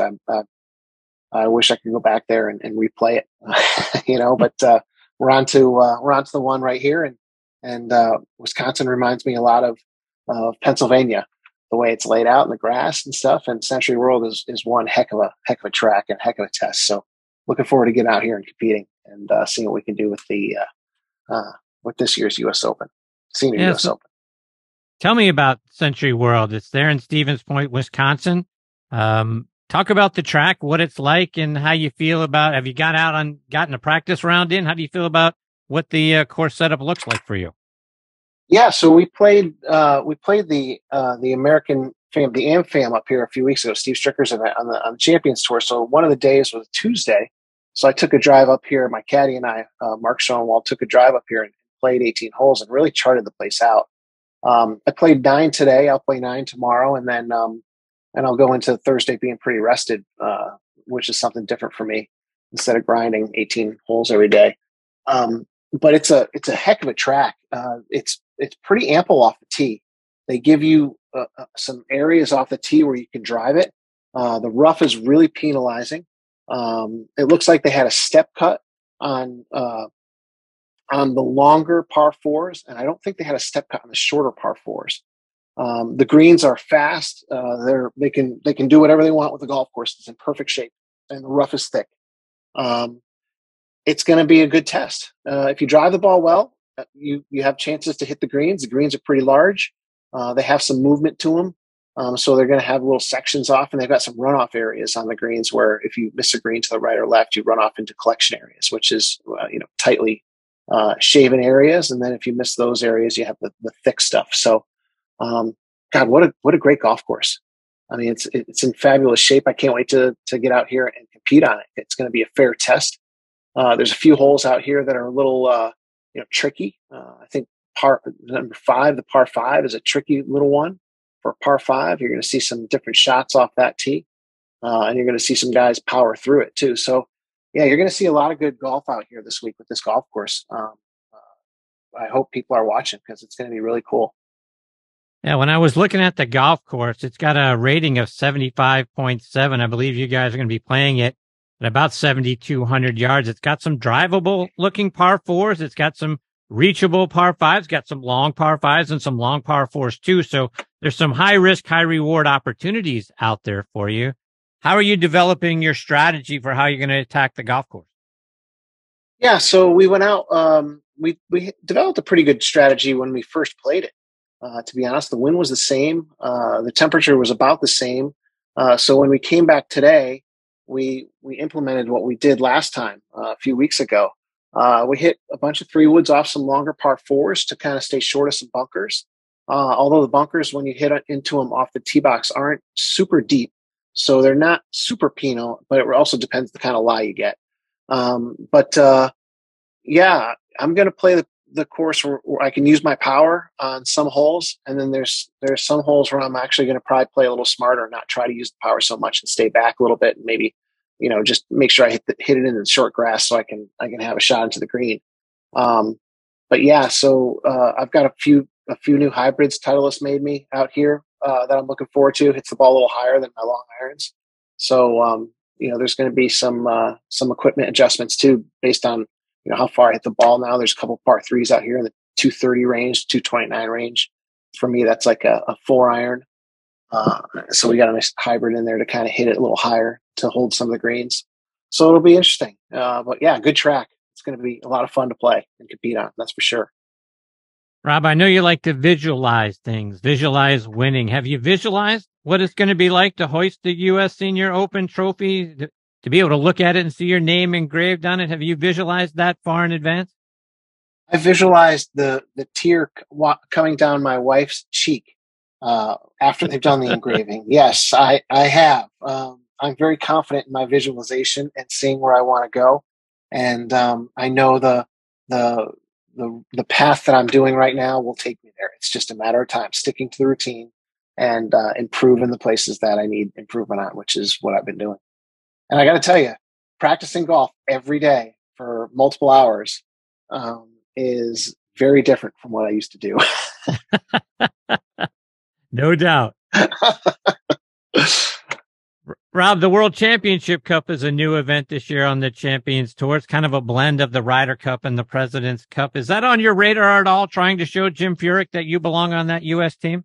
I wish I could go back there and replay it, but we're on to the one right here, and Wisconsin reminds me a lot of Pennsylvania, the way it's laid out in the grass and stuff. And Century World is one heck of a track and heck of a test. So looking forward to getting out here and competing and seeing what we can do with with this year's U.S. Open, Senior U.S. Open.
Tell me about Century World. It's there in Stevens Point, Wisconsin. Talk about the track, what it's like, and how you feel about. Have you gotten a practice round in? How do you feel about what the course setup looks like for you?
Yeah, so we played the American Fam, the AmFam up here a few weeks ago. Steve Stricker's event on the Champions Tour. So one of the days was Tuesday. So I took a drive up here. My caddy and I, Mark Schoenwald, took a drive up here and played 18 holes and really charted the place out. I played 9 today. I'll play 9 tomorrow, and then and I'll go into Thursday being pretty rested, which is something different for me instead of grinding 18 holes every day. But it's a heck of a track. It's pretty ample off the tee. They give you some areas off the tee where you can drive it. The rough is really penalizing. It looks like they had a step cut on the longer par fours, and I don't think they had a step cut on the shorter par fours. The greens are fast. They can do whatever they want with the golf course. It's in perfect shape, and the rough is thick. It's going to be a good test. If you drive the ball well, you have chances to hit the greens. The greens are pretty large. They have some movement to them, so they're going to have little sections off, and they've got some runoff areas on the greens where if you miss a green to the right or left, you run off into collection areas, which is tightly shaven areas, and then if you miss those areas, you have the thick stuff. So, God, what a great golf course! I mean, it's in fabulous shape. I can't wait to get out here and compete on it. It's going to be a fair test. There's a few holes out here that are a little tricky. I think number 5, the par 5, is a tricky little one for par 5. You're going to see some different shots off that tee, and you're going to see some guys power through it too. So, yeah, you're going to see a lot of good golf out here this week with this golf course. I hope people are watching because it's going to be really cool.
Yeah, when I was looking at the golf course, it's got a rating of 75.7. I believe you guys are going to be playing it at about 7,200 yards. It's got some drivable looking par fours. It's got some reachable par fives, got some long par fives and some long par fours too. So there's some high risk, high reward opportunities out there for you. How are you developing your strategy for how you're going to attack the golf course?
Yeah, so we went out. We developed a pretty good strategy when we first played it. To be honest, the wind was the same. The temperature was about the same. So when we came back today, we implemented what we did last time a few weeks ago. We hit a bunch of 3-woods off some longer par fours to kind of stay short of some bunkers. Although the bunkers, when you hit into them off the tee box, aren't super deep, so they're not super penal. But it also depends the kind of lie you get. Yeah, I'm going to play the course where I can use my power on some holes, and then there's some holes where I'm actually going to probably play a little smarter and not try to use the power so much and stay back a little bit and maybe, just make sure I hit it in the short grass so I can have a shot into the green. But yeah, so I've got a few new hybrids Titleist made me out here that I'm looking forward to. Hits the ball a little higher than my long irons, so there's going to be some equipment adjustments too based on how far I hit the ball now. There's a couple par threes out here in the 230 range, 229 range. For me, that's like a 4-iron. So we got a nice hybrid in there to kind of hit it a little higher to hold some of the greens. So it'll be interesting. But yeah, good track. It's going to be a lot of fun to play and compete on. That's for sure.
Rob, I know you like to visualize things, visualize winning. Have you visualized what it's going to be like to hoist the U.S. Senior Open trophy? To be able to look at it and see your name engraved on it, have you visualized that far in advance?
I visualized the tear coming down my wife's cheek after they've done the engraving. Yes, I have. I'm very confident in my visualization and seeing where I want to go, and I know the path that I'm doing right now will take me there. It's just a matter of time, sticking to the routine and improving the places that I need improvement on, which is what I've been doing. And I got to tell you, practicing golf every day for multiple hours is very different from what I used to do.
No doubt. Rob, the World Championship Cup is a new event this year on the Champions Tour. It's kind of a blend of the Ryder Cup and the President's Cup. Is that on your radar at all, trying to show Jim Furyk that you belong on that U.S. team?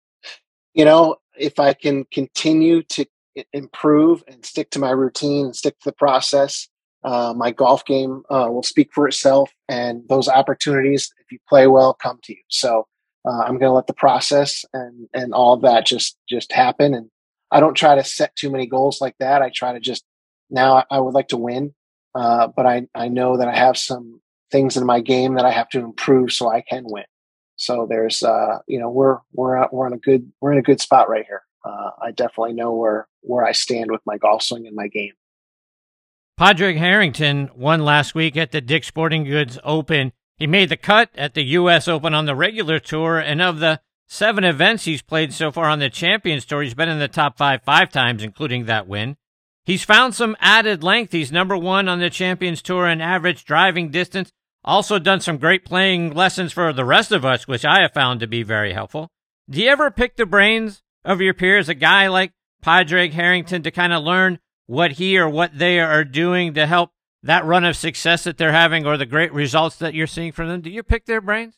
If I can continue to improve and stick to my routine and stick to the process, my golf game will speak for itself, and those opportunities, if you play well, come to you. So I'm going to let the process and all of that just happen. And I don't try to set too many goals like that. I try to now I would like to win, but I know that I have some things in my game that I have to improve so I can win. So there's we're in a good spot right here. I definitely know where I stand with my golf swing and my game.
Padraig Harrington won last week at the Dick's Sporting Goods Open. He made the cut at the U.S. Open on the regular tour, and of the 7 events he's played so far on the Champions Tour, he's been in the top 5 times, including that win. He's found some added length. He's number 1 on the Champions Tour in average driving distance. Also done some great playing lessons for the rest of us, which I have found to be very helpful. Do you ever pick the brains of your peers, a guy like Padraig Harrington, to kind of learn what he or what they are doing to help that run of success that they're having or the great results that you're seeing from them? Do you pick their brains?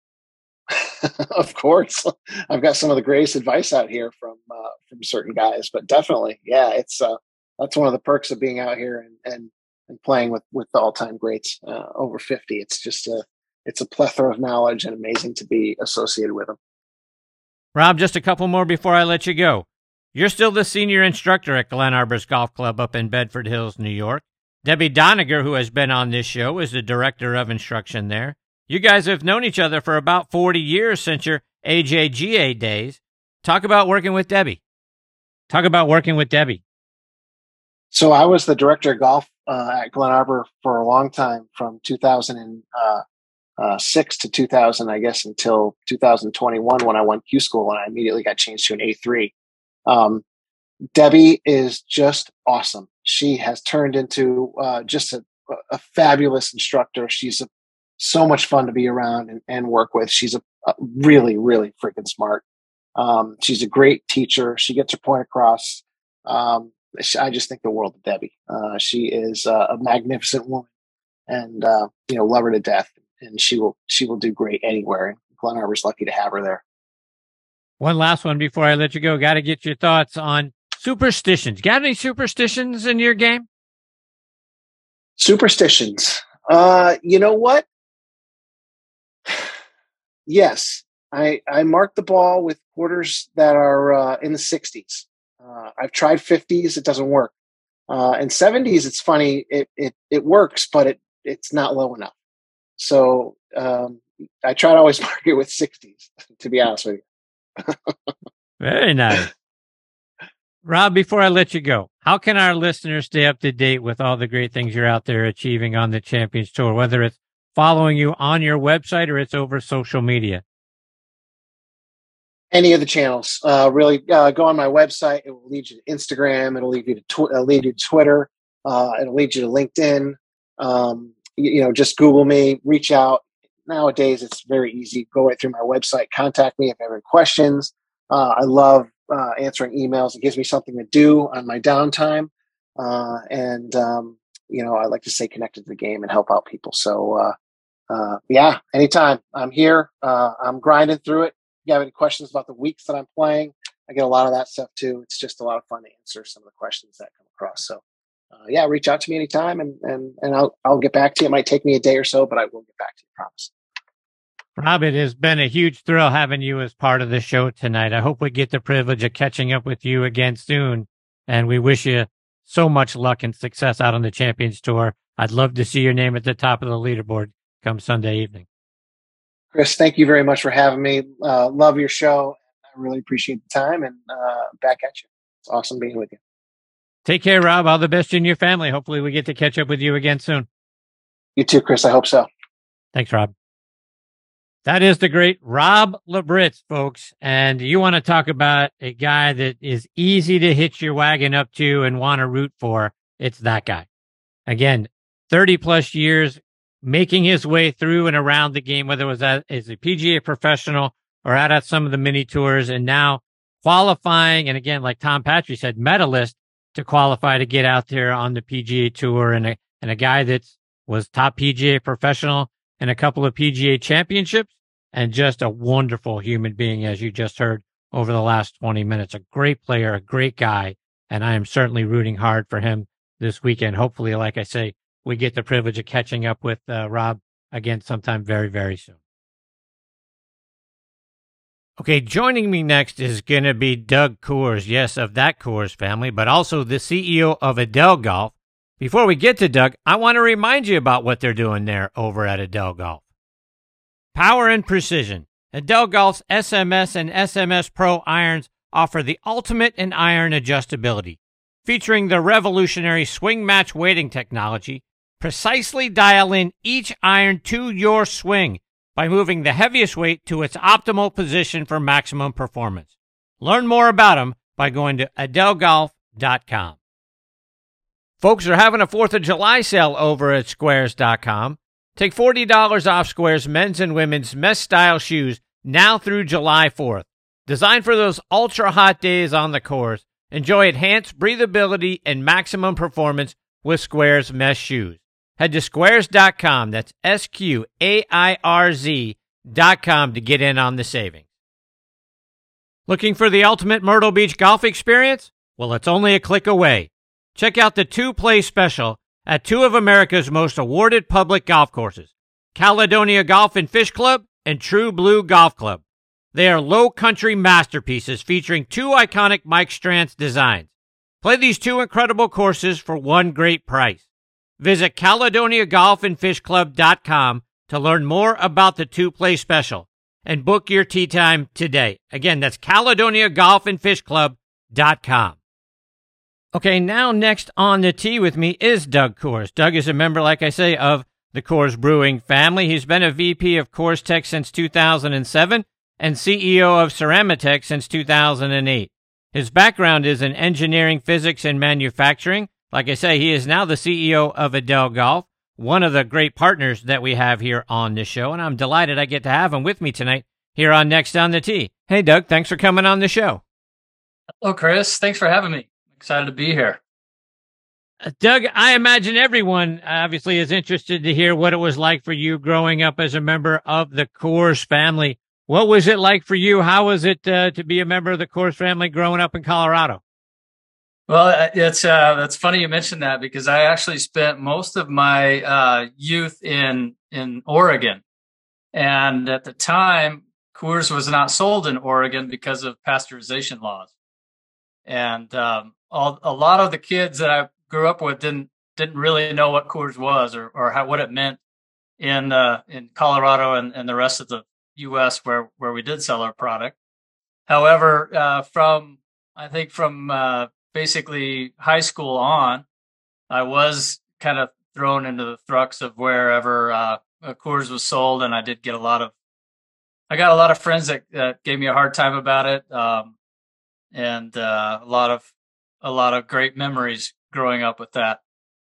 Of course. I've got some of the greatest advice out here from certain guys, but definitely, yeah, it's that's one of the perks of being out here and playing with the all-time greats over 50. It's just it's a plethora of knowledge and amazing to be associated with them.
Rob, just a couple more before I let you go. You're still the senior instructor at Glen Arbors Golf Club up in Bedford Hills, New York. Debbie Doniger, who has been on this show, is the director of instruction there. You guys have known each other for about 40 years since your AJGA days. Talk about working with Debbie.
So I was the director of golf at Glen Arbor for a long time, from 2006 to 2000, I guess, until 2021 when I went Q school and I immediately got changed to an A3. Debbie is just awesome. She has turned into just a fabulous instructor. She's so much fun to be around and work with. She's a really, really freaking smart. She's a great teacher. She gets her point across. I just think the world of Debbie. She is a magnificent woman, and love her to death. And she will do great anywhere. And Glen Arbor's lucky to have her there.
One last one before I let you go. Got to get your thoughts on superstitions. Got any superstitions in your game?
Superstitions. You know what? Yes. I mark the ball with quarters that are in the 60s. I've tried 50s. It doesn't work. And 70s, it's funny. It works, but it's not low enough. So I try to always mark it with 60s, to be honest with you.
Very nice. Rob, before I let you go, how can our listeners stay up to date with all the great things you're out there achieving on the Champions Tour, whether it's following you on your website or it's over social media?
Any of the channels. Really go on my website. It will lead you to Instagram. It'll lead you to Twitter. It'll lead you to LinkedIn. Just Google me, reach out. Nowadays, it's very easy. Go right through my website. Contact me if you have any questions. I love answering emails. It gives me something to do on my downtime. I like to stay connected to the game and help out people. So, anytime. I'm here. I'm grinding through it. If you have any questions about the weeks that I'm playing, I get a lot of that stuff too. It's just a lot of fun to answer some of the questions that come across. So, reach out to me anytime and I'll get back to you. It might take me a day or so, but I will get back to you, I promise.
Rob, it has been a huge thrill having you as part of the show tonight. I hope we get the privilege of catching up with you again soon. And we wish you so much luck and success out on the Champions Tour. I'd love to see your name at the top of the leaderboard come Sunday evening.
Chris, thank you very much for having me. Love your show. I really appreciate the time and back at you. It's awesome being with you.
Take care, Rob. All the best in your family. Hopefully we get to catch up with you again soon.
You too, Chris. I hope so.
Thanks, Rob. That is the great Rob Labritz, folks. And you want to talk about a guy that is easy to hitch your wagon up to and want to root for. It's that guy. Again, 30 plus years making his way through and around the game, whether it was as a PGA professional or out at some of the mini tours, and now qualifying. And again, like Tom Patry said, medalist to qualify to get out there on the PGA Tour, and a guy that was top PGA professional in a couple of PGA championships, and just a wonderful human being, as you just heard over the last 20 minutes. A great player, a great guy, and I am certainly rooting hard for him this weekend. Hopefully, like I say, we get the privilege of catching up with Rob again sometime very, very soon. Okay, joining me next is going to be Doug Coors, yes, of that Coors family, but also the CEO of Edel Golf. Before we get to Doug, I want to remind you about what they're doing there over at Edel Golf. Power and precision. Edel Golf's SMS and SMS Pro irons offer the ultimate in iron adjustability. Featuring the revolutionary swing match weighting technology, precisely dial in each iron to your swing by moving the heaviest weight to its optimal position for maximum performance. Learn more about them by going to edelgolf.com. Folks are having a 4th of July sale over at squares.com. Take $40 off Squares men's and women's mesh-style shoes now through July 4th. Designed for those ultra-hot days on the course, enjoy enhanced breathability and maximum performance with Squares mesh shoes. Head to squares.com, that's SQAIRZ.com, to get in on the savings. Looking for the ultimate Myrtle Beach golf experience? Well, it's only a click away. Check out the 2-play special at 2 of America's most awarded public golf courses, Caledonia Golf and Fish Club and True Blue Golf Club. They are low country masterpieces featuring 2 iconic Mike Strantz designs. Play these 2 incredible courses for one great price. Visit CaledoniaGolfandFishClub.com to learn more about the 2-play special and book your tee time today. Again, that's CaledoniaGolfandFishClub.com. Okay, now next on the tee with me is Doug Coors. Doug is a member, like I say, of the Coors Brewing family. He's been a VP of Coors Tech since 2007 and CEO of Ceramatech since 2008. His background is in engineering, physics, and manufacturing. Like I say, he is now the CEO of Edel Golf, one of the great partners that we have here on the show, and I'm delighted I get to have him with me tonight here on Next on the Tee. Hey, Doug, thanks for coming on the show.
Hello, Chris. Thanks for having me. Excited to be here.
Doug, I imagine everyone obviously is interested to hear what it was like for you growing up as a member of the Coors family. What was it like for you? How was it to be a member of the Coors family growing up in Colorado?
Well, that's funny you mentioned that, because I actually spent most of my youth in Oregon. And at the time, Coors was not sold in Oregon because of pasteurization laws. And a lot of the kids that I grew up with didn't really know what Coors was or what it meant in Colorado and the rest of the U.S. where we did sell our product. However, from basically high school on, I was kind of thrown into the thrux of wherever Coors was sold, and I got a lot of friends that gave me a hard time about it, and a lot of great memories growing up with that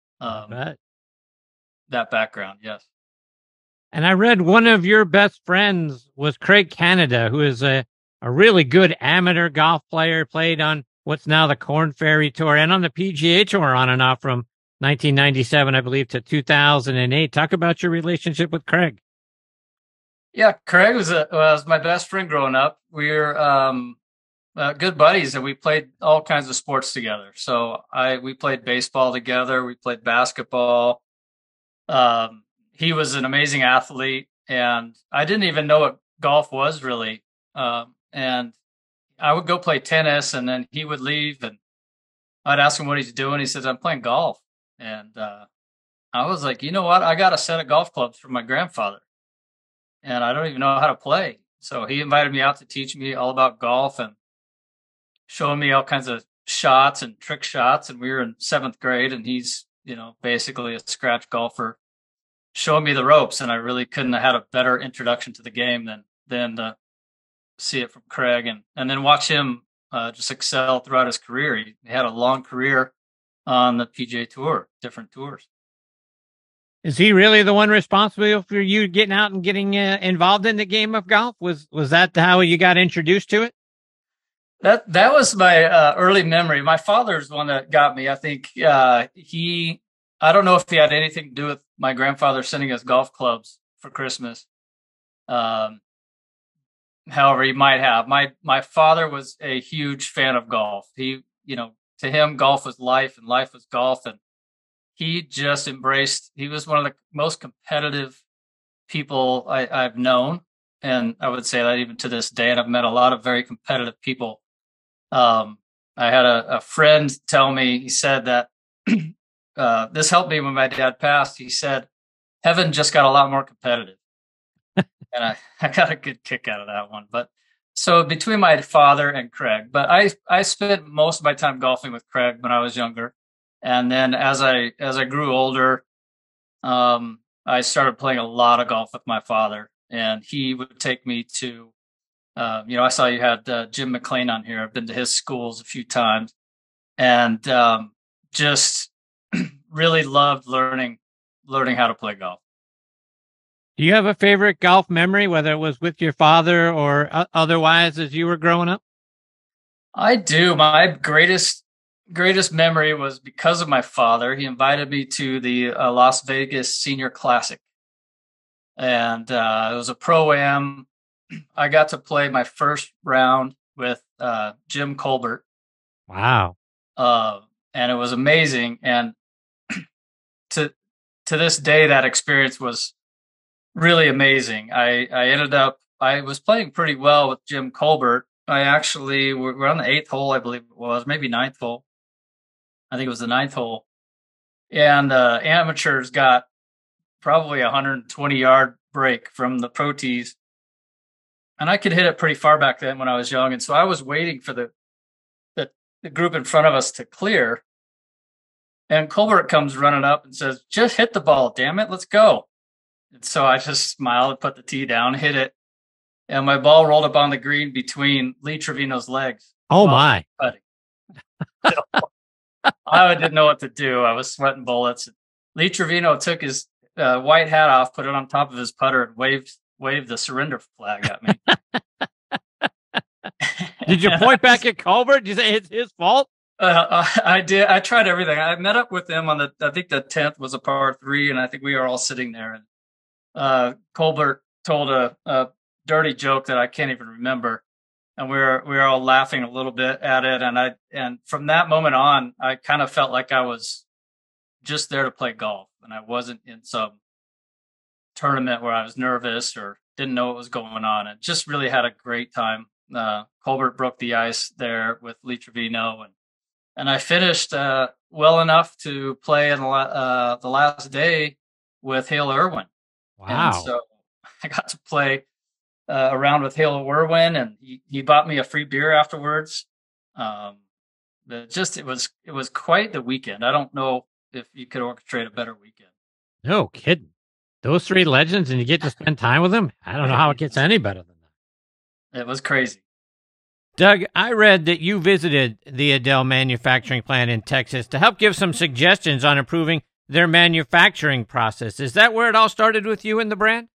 background. Yes.
And I read one of your best friends was Craig Canada, who is a really good amateur golf player, played on what's now the Korn Ferry Tour and on the PGA Tour on and off from 1997, I believe, to 2008. Talk about your relationship with Craig.
Yeah, Craig was my best friend growing up. We were good buddies, and we played all kinds of sports together. So we played baseball together. We played basketball. He was an amazing athlete, and I didn't even know what golf was really. And I would go play tennis, and then he would leave, and I'd ask him what he's doing. He says, "I'm playing golf." And I was like, you know what? I got a set of golf clubs from my grandfather, and I don't even know how to play. So he invited me out to teach me all about golf and showing me all kinds of shots and trick shots. And we were in 7th grade, and he's, basically a scratch golfer, showing me the ropes. And I really couldn't have had a better introduction to the game than to see it from Craig, and then watch him just excel throughout his career. He had a long career on the PGA Tour, different tours.
Is he really the one responsible for you getting out and getting involved in the game of golf? Was that how you got introduced to it?
That was my early memory. My father's the one that got me. I think I don't know if he had anything to do with my grandfather sending us golf clubs for Christmas. However, he might have. My father was a huge fan of golf. He, to him, golf was life and life was golf. And he just he was one of the most competitive people I've known. And I would say that even to this day, and I've met a lot of very competitive people. I had a friend tell me, he said that this helped me when my dad passed. He said, heaven just got a lot more competitive. And I got a good kick out of that one. But so between my father and Craig, but I spent most of my time golfing with Craig when I was younger. And then as I grew older, I started playing a lot of golf with my father, and he would take me to, I saw you had Jim McLean on here. I've been to his schools a few times, and just really loved learning how to play golf.
Do you have a favorite golf memory, whether it was with your father or otherwise as you were growing up?
I do. My greatest memory was because of my father. He invited me to the Las Vegas Senior Classic, and it was a pro-am. I got to play my first round with Jim Colbert.
Wow.
And it was amazing. And to this day, that experience was really amazing. I was playing pretty well with Jim Colbert. We're on the 8th hole, I believe it was, maybe 9th hole. I think it was the 9th hole. And amateurs got probably a 120-yard break from the pro tees. And I could hit it pretty far back then when I was young. And so I was waiting for the group in front of us to clear. And Colbert comes running up and says, "Just hit the ball, damn it, let's go." And so I just smiled and put the tee down, hit it. And my ball rolled up on the green between Lee Trevino's legs.
Oh, my.
So I didn't know what to do. I was sweating bullets. Lee Trevino took his white hat off, put it on top of his putter, and waved the surrender flag at me.
Did you point back at Colbert? Did you say it's his fault?
I did. I tried everything. I met up with him on I think the 10th was a par 3, and I think we were all sitting there. And Colbert told a dirty joke that I can't even remember, and we were all laughing a little bit at it. And from that moment on, I kind of felt like I was just there to play golf, and I wasn't in some tournament where I was nervous or didn't know what was going on. And just really had a great time. Colbert broke the ice there with Lee Trevino, and I finished well enough to play in the last day with Hale Irwin.
Wow!
And so I got to play around with Hale Irwin, and he bought me a free beer afterwards. It was quite the weekend. I don't know if you could orchestrate a better weekend.
No kidding. Those 3 legends, and you get to spend time with them. I don't know how it gets any better than that.
It was crazy.
Doug, I read that you visited the Adele manufacturing plant in Texas to help give some suggestions on improving their manufacturing process. Is that where it all started with you and the brand?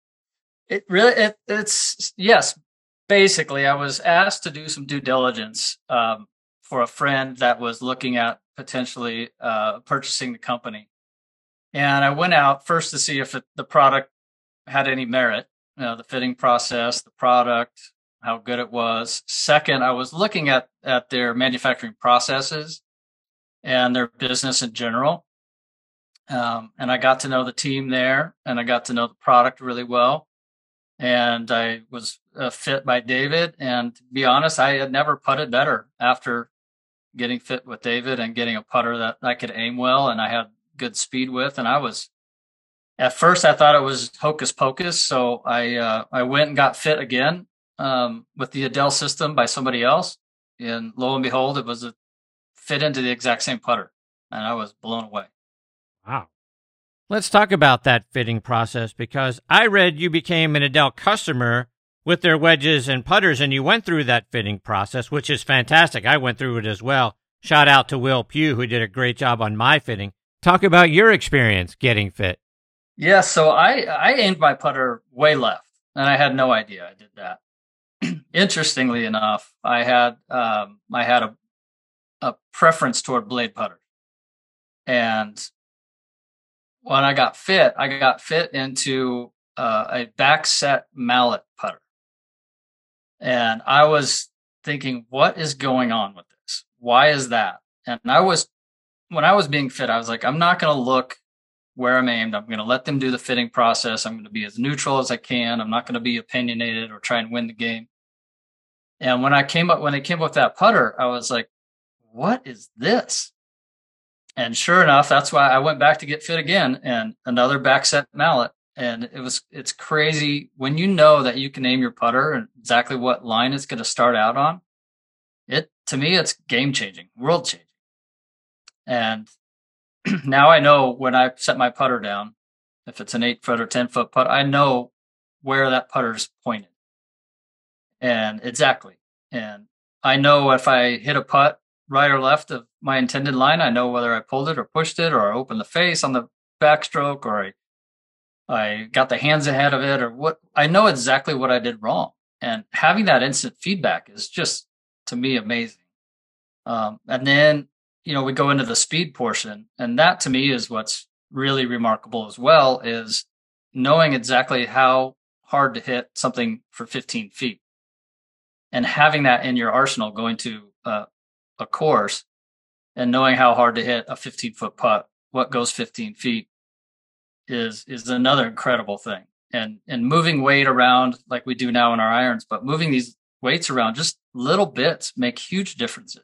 It's yes. Basically, I was asked to do some due diligence for a friend that was looking at potentially purchasing the company. And I went out first to see if the product had any merit, the fitting process, the product, how good it was. Second, I was looking at their manufacturing processes and their business in general. And I got to know the team there, and I got to know the product really well. And I was fit by David. And to be honest, I had never putted better after getting fit with David and getting a putter that I could aim well and I had good speed with. And at first I thought it was hocus pocus. So I went and got fit again with the Adele system by somebody else. And lo and behold, it was a fit into the exact same putter. And I was blown away.
Wow. Let's talk about that fitting process, because I read you became an Adele customer with their wedges and putters, and you went through that fitting process, which is fantastic. I went through it as well. Shout out to Will Pugh, who did a great job on my fitting. Talk about your experience getting fit.
Yeah, so I aimed my putter way left, and I had no idea I did that. Interestingly enough, I had a preference toward blade putter, and when I got fit into a back set mallet putter. And I was thinking, what is going on with this? Why is that? And when I was being fit, I was like, I'm not going to look where I'm aimed. I'm going to let them do the fitting process. I'm going to be as neutral as I can. I'm not going to be opinionated or try and win the game. And when they came up with that putter, I was like, what is this? And sure enough, that's why I went back to get fit again, and another back set mallet. And it's crazy when you know that you can aim your putter and exactly what line it's going to start out on. To me, it's game changing, world changing. And now I know when I set my putter down, if it's an 8-foot or 10-foot putt, I know where that putter's pointed. And exactly. And I know if I hit a putt right or left of my intended line, I know whether I pulled it or pushed it, or I opened the face on the backstroke, or I got the hands ahead of it, or what. I know exactly what I did wrong. And having that instant feedback is just, to me, amazing. And then, we go into the speed portion, and that to me is what's really remarkable as well, is knowing exactly how hard to hit something for 15 feet and having that in your arsenal going to a course, and knowing how hard to hit a 15-foot putt, what goes 15 feet is another incredible thing. And moving weight around like we do now in our irons, but moving these weights around, just little bits make huge differences.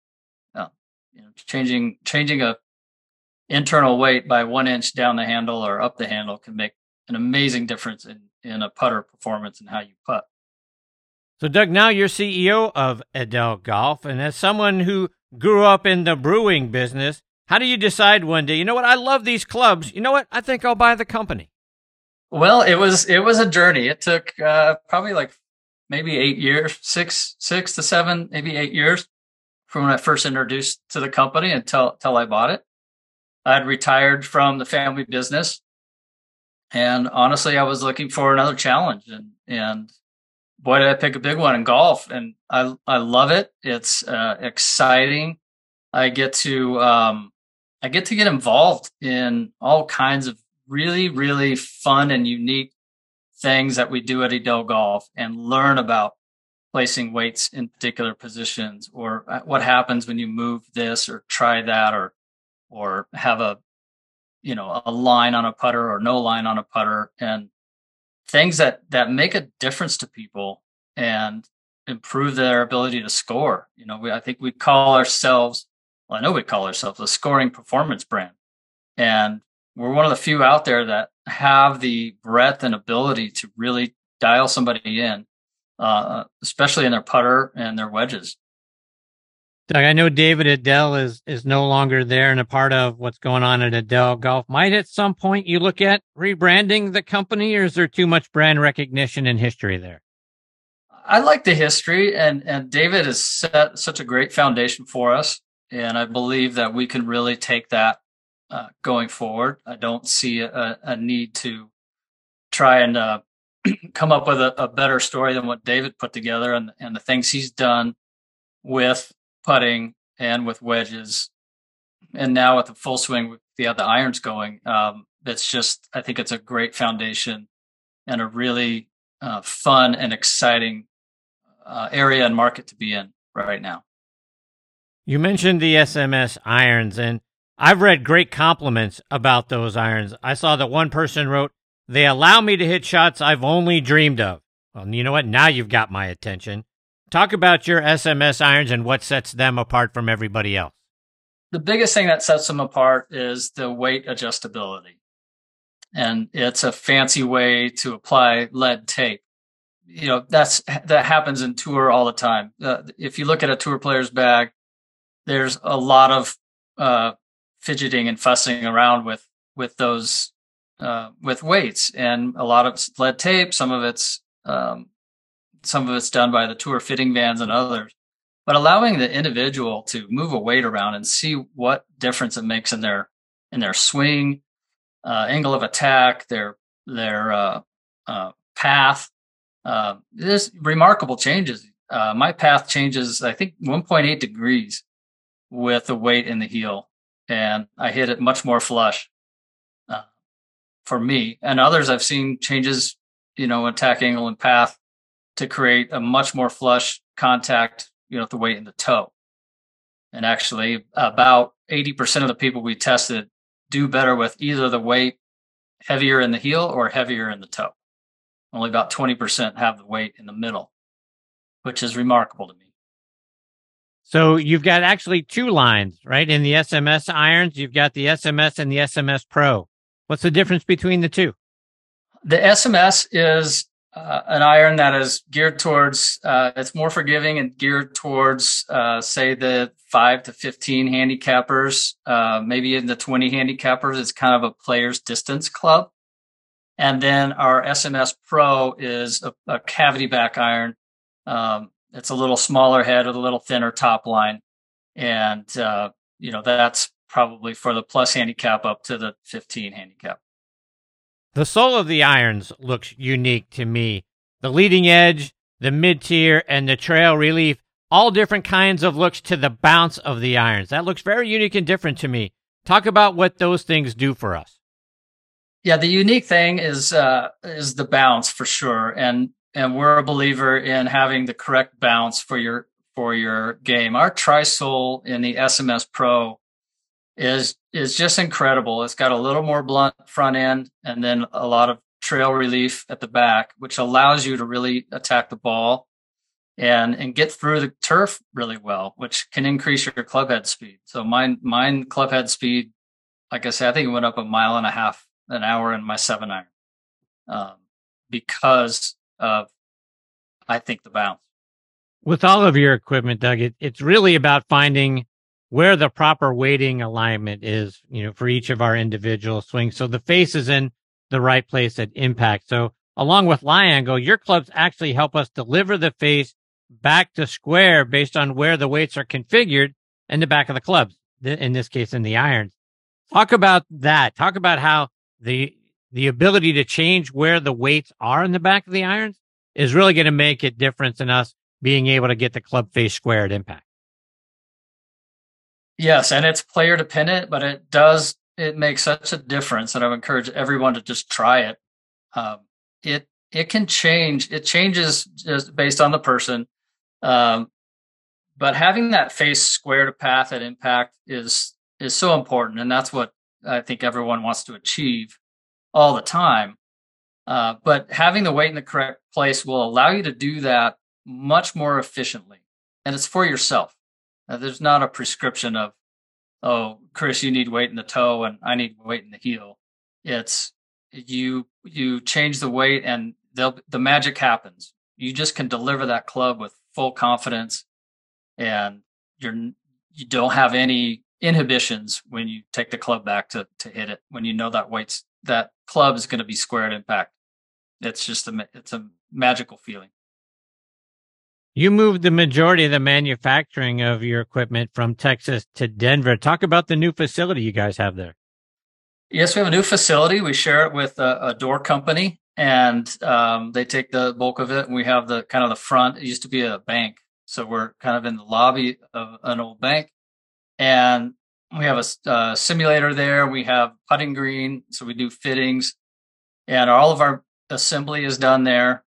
Changing a internal weight by 1 inch down the handle or up the handle can make an amazing difference in a putter performance and how you putt.
So, Doug, now you're CEO of Adele Golf, and as someone who grew up in the brewing business, how do you decide one day, you know what, I love these clubs, you know what, I think I'll buy the company?
Well, it was a journey. It took probably like maybe 8 years, six to 7, maybe 8 years from when I first introduced to the company until I bought it. I had retired from the family business, And honestly, I was looking for another challenge, and boy, did I pick a big one in golf, and I love it. It's exciting. I get to get involved in all kinds of really, really fun and unique things that we do at Edel Golf, and learn about placing weights in particular positions, or what happens when you move this or try that, or have a line on a putter or no line on a putter, and things that make a difference to people and improve their ability to score. I think we call ourselves, well, I know we call ourselves a scoring performance brand. And we're one of the few out there that have the breadth and ability to really dial somebody in, especially in their putter and their wedges.
Doug, I know David Edel is no longer there and a part of what's going on at Edel Golf. Might at some point you look at rebranding the company, or is there too much brand recognition and history there?
I like the history, and David has set such a great foundation for us, and I believe that we can really take that going forward. I don't see a need to try and come up with a better story than what David put together, and the things he's done with putting and with wedges, and now with the full swing with the irons going. It's just, I think it's a great foundation and a really fun and exciting area and market to be in right now.
You mentioned the SMS irons, and I've read great compliments about those irons. I saw that one person wrote, "They allow me to hit shots I've only dreamed of." Well, you know what? Now you've got my attention. Talk about your SMS irons and what sets them apart from everybody else.
The biggest thing that sets them apart is the weight adjustability. And it's a fancy way to apply lead tape. That happens in tour all the time. If you look at a tour player's bag, there's a lot of fidgeting and fussing around with those with weights, and a lot of it's lead tape. Some of it's done by the tour fitting vans and others. But allowing the individual to move a weight around and see what difference it makes in their swing, angle of attack, their path. There's remarkable changes. My path changes, I think, 1.8 degrees with the weight in the heel, and I hit it much more flush for me. And others I've seen changes, attack angle and path to create a much more flush contact, with the weight in the toe. And actually, about 80% of the people we tested do better with either the weight heavier in the heel or heavier in the toe. Only about 20% have the weight in the middle, which is remarkable to me.
So you've got actually two lines, right? In the SMS irons, you've got the SMS and the SMS Pro. What's the difference between the two?
The SMS is an iron that is geared towards, it's more forgiving and geared towards, say, the 5 to 15 handicappers, maybe in the 20 handicappers. It's kind of a player's distance club. And then our SMS Pro is a cavity back iron. It's a little smaller head with a little thinner top line. And, that's probably for the plus handicap up to the 15 handicap.
The sole of the irons looks unique to me. The leading edge, the mid-tier, and the trail relief, all different kinds of looks to the bounce of the irons. That looks very unique and different to me. Talk about what those things do for us.
Yeah, the unique thing is the bounce for sure, and we're a believer in having the correct bounce for your game. Our tri-sole in the SMS Pro is just incredible. It's got a little more blunt front end and then a lot of trail relief at the back, which allows you to really attack the ball and get through the turf really well, which can increase your club head speed. So mine club head speed, like I said, I think it went up 1.5 miles an hour in my 7-iron because of, I think, the bounce.
With all of your equipment, Doug, it's really about finding where the proper weighting alignment is, for each of our individual swings. So the face is in the right place at impact. So along with lie angle, your clubs actually help us deliver the face back to square based on where the weights are configured in the back of the clubs, in this case, in the irons. Talk about that. Talk about how the the ability to change where the weights are in the back of the irons is really going to make a difference in us being able to get the club face square at impact.
Yes, and it's player dependent, but it makes such a difference that I would encourage everyone to just try it. It can change. It changes just based on the person. But having that face square to path at impact is so important. And that's what I think everyone wants to achieve all the time. But having the weight in the correct place will allow you to do that much more efficiently. And it's for yourself. There's not a prescription of, oh, Chris, you need weight in the toe and I need weight in the heel. It's you change the weight and the magic happens. You just can deliver that club with full confidence, and you don't have any inhibitions when you take the club back to hit it. When you know that club is going to be square at impact, it's a magical feeling.
You moved the majority of the manufacturing of your equipment from Texas to Denver. Talk about the new facility you guys have there.
Yes, we have a new facility. We share it with a door company, and they take the bulk of it. And we have the kind of the front. It used to be a bank, so we're kind of in the lobby of an old bank, and we have a simulator there. We have putting green, so we do fittings, and all of our assembly is done there.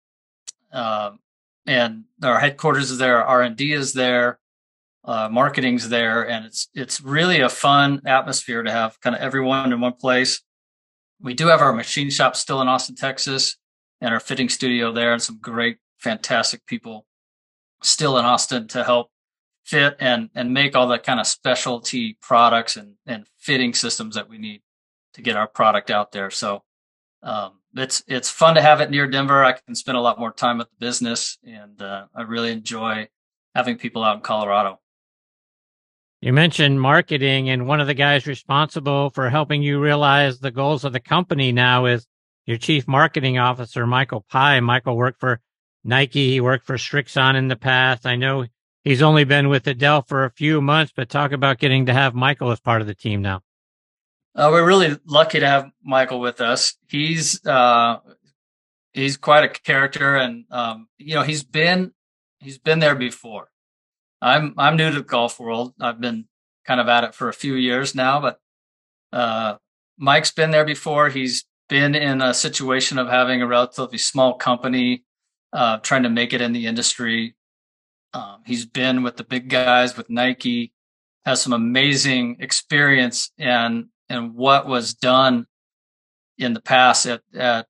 And our headquarters is there, our R&D is there, marketing's there, and it's really a fun atmosphere to have kind of everyone in one place. We do have our machine shop still in Austin, Texas, and our fitting studio there, and some great, fantastic people still in Austin to help fit and make all the kind of specialty products and fitting systems that we need to get our product out there. So it's fun to have it near Denver. I can spend a lot more time at the business, and I really enjoy having people out in Colorado.
You mentioned marketing, and one of the guys responsible for helping you realize the goals of the company now is your chief marketing officer, Michael Pye. Michael worked for Nike. He worked for Strixon in the past. I know he's only been with Edel for a few months, but talk about getting to have Michael as part of the team now.
We're really lucky to have Michael with us. He's quite a character, and he's been there before. I'm new to the golf world. I've been kind of at it for a few years now, but Mike's been there before. He's been in a situation of having a relatively small company, trying to make it in the industry. He's been with the big guys, with Nike, has some amazing experience and what was done in the past at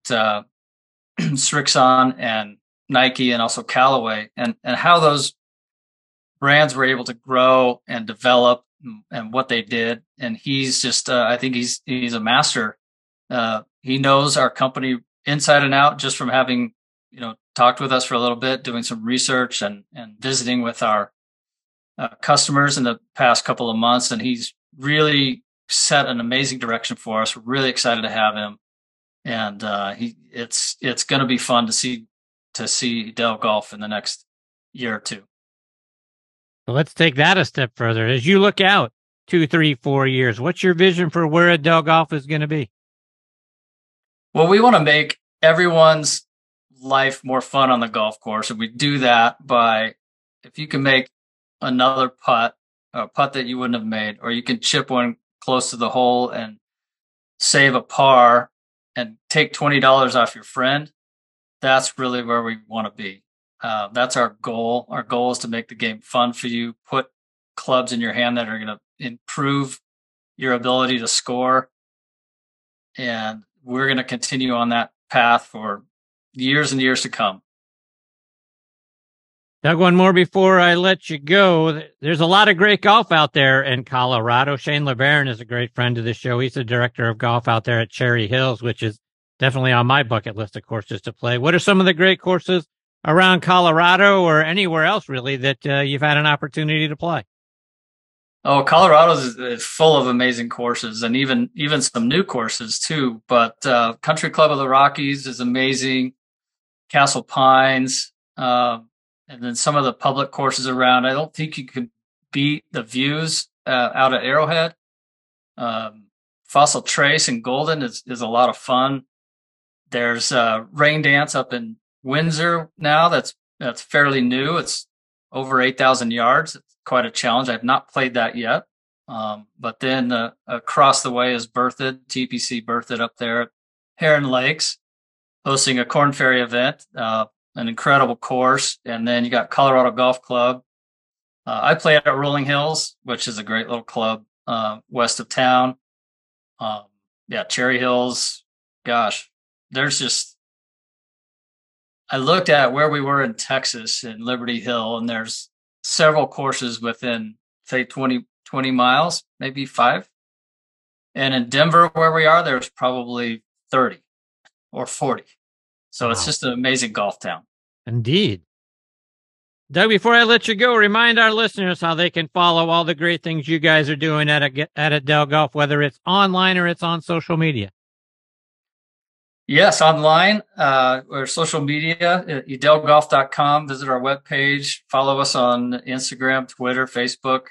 Strixon and Nike and also Callaway, and how those brands were able to grow and develop and what they did. And he's just, I think he's a master. He knows our company inside and out just from having, talked with us for a little bit, doing some research and visiting with our customers in the past couple of months. And he's really set an amazing direction for us. We're really excited to have him. And it's going to be fun to see Edel Golf in the next year or two.
So let's take that a step further. As you look out 2, 3, 4 years, what's your vision for where Edel Golf is going to be?
Well, we want to make everyone's life more fun on the golf course. And we do that by, if you can make another putt, a putt that you wouldn't have made, or you can chip one close to the hole and save a par and take $20 off your friend, that's really where we want to be. That's our goal. Our goal is to make the game fun for you, put clubs in your hand that are going to improve your ability to score. And we're going to continue on that path for years and years to come.
Doug, one more before I let you go. There's a lot of great golf out there in Colorado. Shane LeBaron is a great friend of the show. He's the director of golf out there at Cherry Hills, which is definitely on my bucket list of courses to play. What are some of the great courses around Colorado or anywhere else really that you've had an opportunity to play?
Oh, Colorado is full of amazing courses, and even some new courses too. But Country Club of the Rockies is amazing. Castle Pines, and then some of the public courses around. I don't think you can beat the views out at Arrowhead. Fossil Trace in Golden is a lot of fun. There's Rain Dance up in Windsor now. That's fairly new. It's over 8,000 yards. It's quite a challenge. I've not played that yet. But then across the way is Berthoud, TPC Berthoud up there at Heron Lakes, hosting a Corn Ferry event, an incredible course. And then you got Colorado Golf Club. I play at Rolling Hills, which is a great little club west of town. Cherry Hills. Gosh, I looked at where we were in Texas in Liberty Hill, and there's several courses within, say, 20 miles, maybe 5. And in Denver, where we are, there's probably 30 or 40. So It's just an amazing golf town.
Indeed. Doug, before I let you go, remind our listeners how they can follow all the great things you guys are doing at Edel Golf, whether it's online or it's on social media.
Yes, online or social media, edelgolf.com. Visit our webpage. Follow us on Instagram, Twitter, Facebook.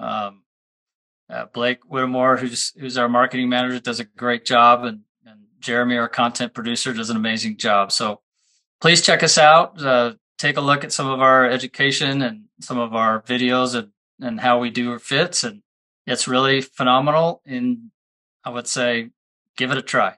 Blake Whittemore, who's our marketing manager, does a great job, and Jeremy, our content producer, does an amazing job. So please check us out. Take a look at some of our education and some of our videos and how we do our fits. And it's really phenomenal. And I would say, give it a try.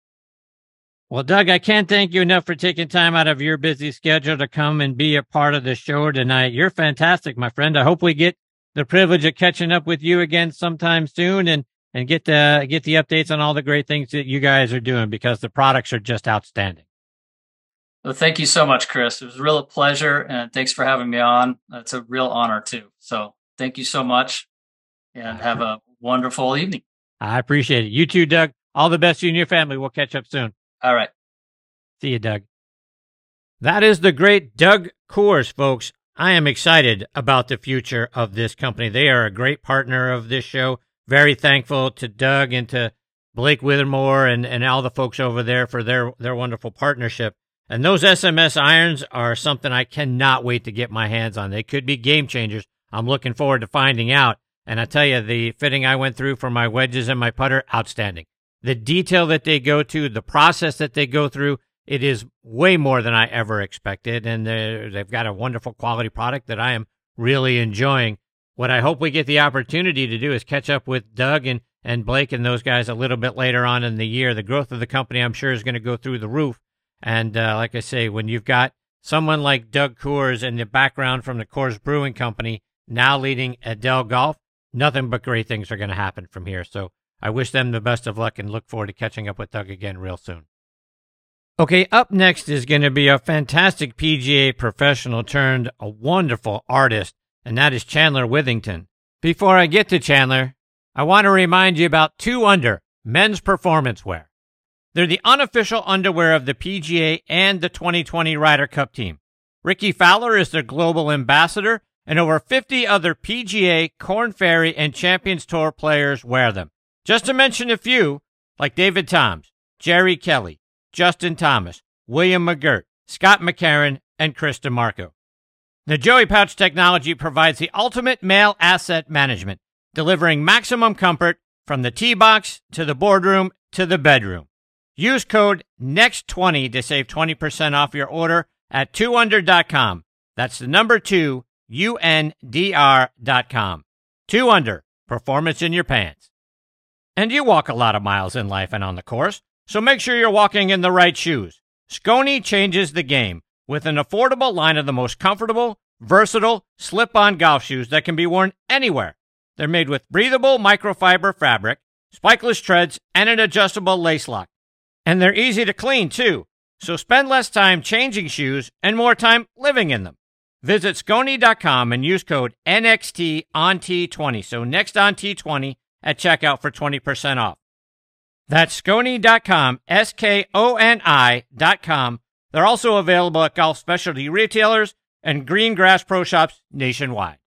Well, Doug, I can't thank you enough for taking time out of your busy schedule to come and be a part of the show tonight. You're fantastic, my friend. I hope we get the privilege of catching up with you again sometime soon and get the updates on all the great things that you guys are doing, because the products are just outstanding.
Well, thank you so much, Chris. It was a real pleasure, and thanks for having me on. It's a real honor, too. So thank you so much, and have a wonderful evening.
I appreciate it. You too, Doug. All the best to you and your family. We'll catch up soon.
All right.
See you, Doug. That is the great Doug Coors, folks. I am excited about the future of this company. They are a great partner of this show. Very thankful to Doug and to Blake Whittemore and all the folks over there for their wonderful partnership. And those SMS irons are something I cannot wait to get my hands on. They could be game changers. I'm looking forward to finding out. And I tell you, the fitting I went through for my wedges and my putter, outstanding. The detail that they go to, the process that they go through, it is way more than I ever expected. And they've got a wonderful quality product that I am really enjoying. What I hope we get the opportunity to do is catch up with Doug and Blake and those guys a little bit later on in the year. The growth of the company, I'm sure, is going to go through the roof. And like I say, when you've got someone like Doug Coors and the background from the Coors Brewing Company now leading Edel Golf, nothing but great things are going to happen from here. So I wish them the best of luck and look forward to catching up with Doug again real soon. Okay, up next is going to be a fantastic PGA professional turned a wonderful artist, and that is Chandler Withington. Before I get to Chandler, I want to remind you about 2 Under men's performance wear. They're the unofficial underwear of the PGA and the 2020 Ryder Cup team. Ricky Fowler is their global ambassador, and over 50 other PGA, Korn Ferry, and Champions Tour players wear them. Just to mention a few, like David Toms, Jerry Kelly, Justin Thomas, William McGirt, Scott McCarron, and Chris DeMarco. The Joey Pouch technology provides the ultimate male asset management, delivering maximum comfort from the tee box to the boardroom to the bedroom. Use code NEXT20 to save 20% off your order at 2under.com. That's the number 2, UNDR.com. 2 Under, performance in your pants. And you walk a lot of miles in life and on the course, so make sure you're walking in the right shoes. Skoni changes the game with an affordable line of the most comfortable, versatile, slip-on golf shoes that can be worn anywhere. They're made with breathable microfiber fabric, spikeless treads, and an adjustable lace lock. And they're easy to clean, too, so spend less time changing shoes and more time living in them. Visit Skoni.com and use code NXT on T20, so next on T20 at checkout for 20% off. That's Skoni.com, SKONI.com. They're also available at golf specialty retailers and green grass pro shops nationwide.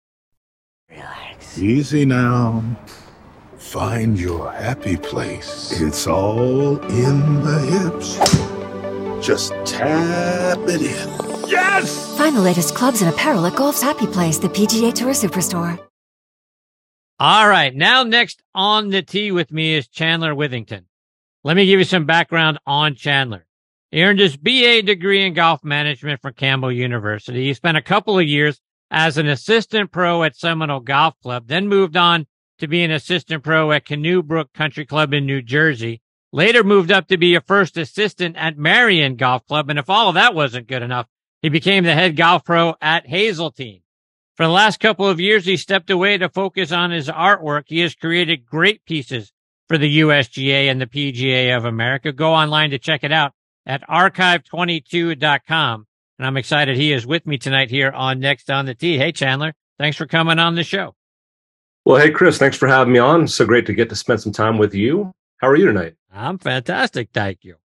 Relax. Easy now. Find your happy place. It's all in the hips. Just tap it in. Yes!
Find the latest clubs and apparel at Golf's Happy Place, the PGA Tour Superstore.
All right. Now, next on the tee with me is Chandler Withington. Let me give you some background on Chandler. He earned his BA degree in golf management from Campbell University. He spent a couple of years as an assistant pro at Seminole Golf Club, then moved on to be an assistant pro at Canoe Brook Country Club in New Jersey. Later moved up to be a first assistant at Marion Golf Club. And if all of that wasn't good enough, he became the head golf pro at Hazeltine. For the last couple of years, he stepped away to focus on his artwork. He has created great pieces for the USGA and the PGA of America. Go online to check it out at archive22.com. And I'm excited he is with me tonight here on Next on the Tee. Hey, Chandler, thanks for coming on the show.
Well, hey, Chris, thanks for having me on. So great to get to spend some time with you. How are you tonight?
I'm fantastic. Thank you.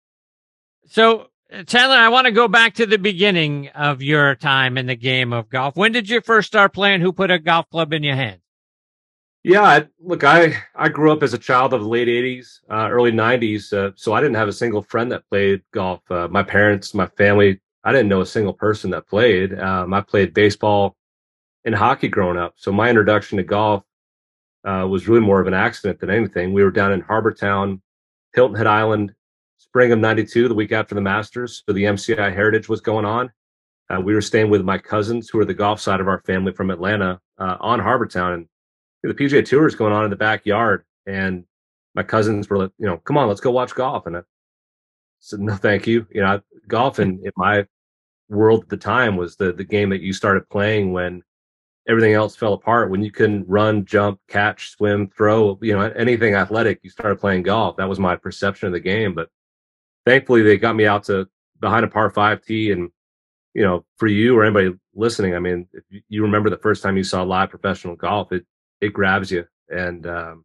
So, Chandler, I want to go back to the beginning of your time in the game of golf. When did you first start playing? Who put a golf club in your hand?
Yeah, look, I grew up as a child of the late 80s, early 90s, so I didn't have a single friend that played golf. My parents, my family, I didn't know a single person that played. I played baseball and hockey growing up, so my introduction to golf was really more of an accident than anything. We were down in Harbor Town, Hilton Head Island, spring of 92, the week after the Masters, so the MCI Heritage was going on. We were staying with my cousins, who are the golf side of our family from Atlanta, on Harbor Town, and the PGA Tour is going on in the backyard. And my cousins were like, come on, let's go watch golf. And I said, no, thank you. Golf in my world at the time was the game that you started playing when everything else fell apart, when you couldn't run, jump, catch, swim, throw, anything athletic, you started playing golf. That was my perception of the game. But thankfully, they got me out to behind a par 5 tee. And, for you or anybody listening, I mean, if you remember the first time you saw live professional golf, it grabs you. And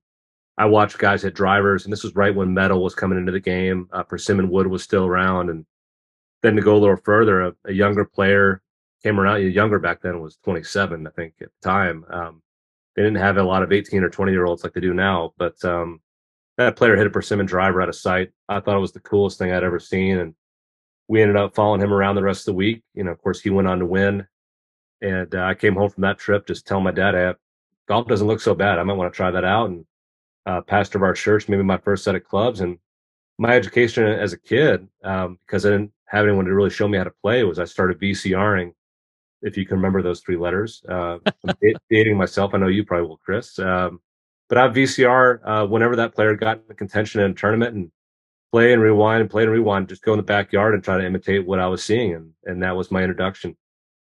I watched guys hit drivers, and this was right when metal was coming into the game. Persimmon wood was still around. And then to go a little further, a younger player came around. Younger back then, was 27, I think, at the time. They didn't have a lot of 18 or 20-year-olds like they do now. But that player hit a persimmon driver out of sight. I thought it was the coolest thing I'd ever seen. And we ended up following him around the rest of the week. Of course, he went on to win. And I came home from that trip just telling my dad, golf doesn't look so bad. I might want to try that out. And pastor of our church, maybe my first set of clubs. And my education as a kid, because I didn't have anyone to really show me how to play, was I started VCRing, if you can remember those 3 letters. I'm dating myself. I know you probably will, Chris. But I VCR whenever that player got in contention in a tournament, and play and rewind, just go in the backyard and try to imitate what I was seeing. And that was my introduction.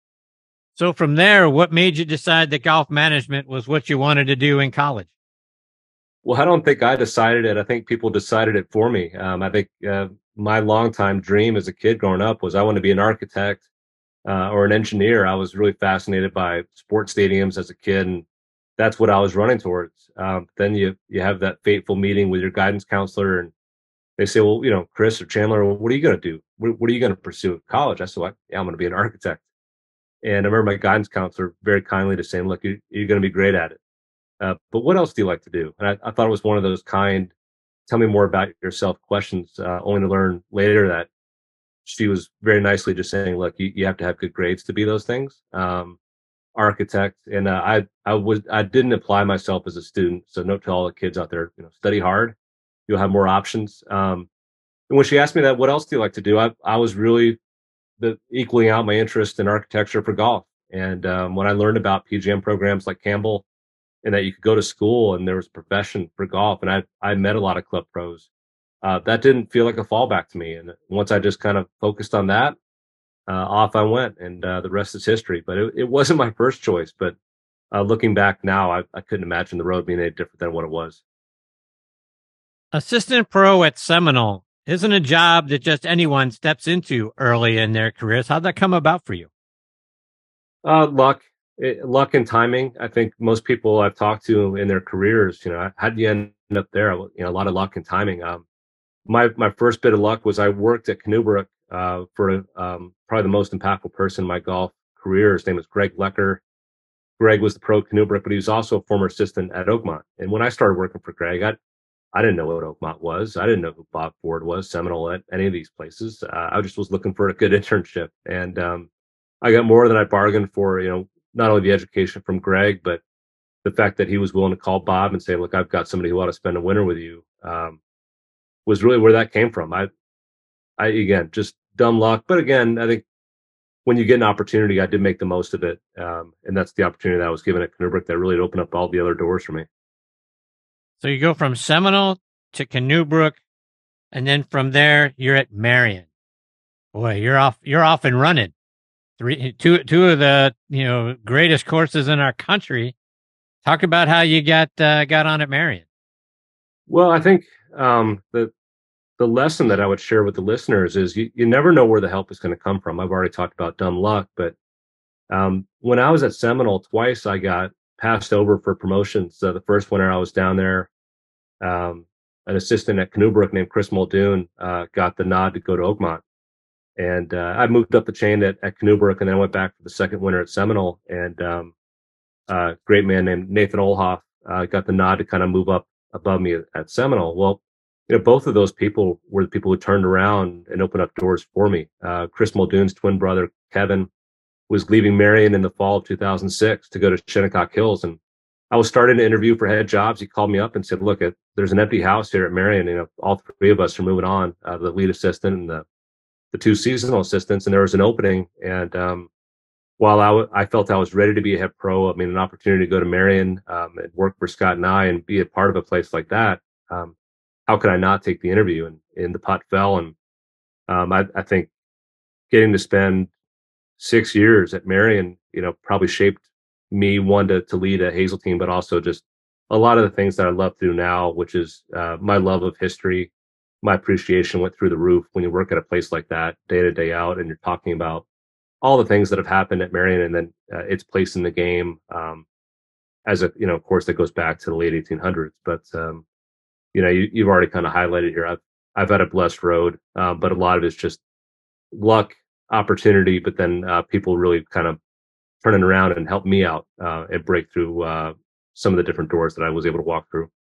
So from there, what made you decide that golf management was what you wanted to do in college?
Well, I don't think I decided it. I think people decided it for me. I think my longtime dream as a kid growing up was I wanted to be an architect or an engineer. I was really fascinated by sports stadiums as a kid, and that's what I was running towards. Then you have that fateful meeting with your guidance counselor, and they say, well, Chris or Chandler, what are you going to do? What are you going to pursue at college? I said, yeah, I'm going to be an architect. And I remember my guidance counselor very kindly just saying, look, you're going to be great at it. But what else do you like to do? And I thought it was one of those kind, tell me more about yourself questions, only to learn later that she was very nicely just saying, look, you have to have good grades to be those things. Architect. And I didn't apply myself as a student. So note to all the kids out there, study hard. You'll have more options. And when she asked me that, what else do you like to do? I was really equaling out my interest in architecture for golf. And when I learned about PGM programs like Campbell, and that you could go to school and there was a profession for golf, and I met a lot of club pros, that didn't feel like a fallback to me. And once I just kind of focused on that, off I went, and the rest is history. But it wasn't my first choice. But looking back now, I couldn't imagine the road being any different than what it was.
Assistant pro at Seminole isn't a job that just anyone steps into early in their careers. How'd that come about for you?
Luck and timing. I think most people I've talked to in their careers, how do you end up there? A lot of luck and timing. My first bit of luck was I worked at Canoe Brook for probably the most impactful person in my golf career. His name was Greg Lecker. Greg was the pro at Canoe Brook, but he was also a former assistant at Oakmont. And when I started working for Greg, I didn't know what Oakmont was. I didn't know who Bob Ford was, Seminole, at any of these places. I just was looking for a good internship. And I got more than I bargained for, not only the education from Greg, but the fact that he was willing to call Bob and say, look, I've got somebody who ought to spend a winter with you, was really where that came from. I again, just dumb luck. But again, I think when you get an opportunity, I did make the most of it. And that's the opportunity that I was given at Knubrook that really opened up all the other doors for me.
So you go from Seminole to Knubrook, and then from there you're at Marian. Boy, you're off and running. Two of the greatest courses in our country. Talk about how you got on at Marian.
Well, I think the lesson that I would share with the listeners is you never know where the help is going to come from. I've already talked about dumb luck, but when I was at Seminole, twice I got passed over for promotions. The first winter I was down there, an assistant at Knubrook named Chris Muldoon got the nod to go to Oakmont. And I moved up the chain at Knubrook, and then I went back for the second winter at Seminole. And a great man named Nathan Olhoff got the nod to kind of move up above me at Seminole. Well, both of those people were the people who turned around and opened up doors for me. Chris Muldoon's twin brother, Kevin, was leaving Marian in the fall of 2006 to go to Shinnecock Hills. And I was starting to interview for head jobs. He called me up and said, look, there's an empty house here at Marian. All three of us are moving on, the lead assistant and the two seasonal assistants, and there was an opening. And while I felt I was ready to be a head pro, an opportunity to go to Marian and work for Scott and I and be a part of a place like that, how could I not take the interview? And the putt fell. And I think getting to spend 6 years at Marian, probably shaped me, one, to lead a Hazel team, but also just a lot of the things that I love to do now, which is my love of history. My appreciation went through the roof when you work at a place like that day to day out, and you're talking about all the things that have happened at Marian and then its place in the game as a, of course, that goes back to the late 1800s. But, you've already kind of highlighted here. I've had a blessed road, but a lot of it's just luck, opportunity, but then people really kind of turning around and help me out and break through some of the different doors that I was able to walk through.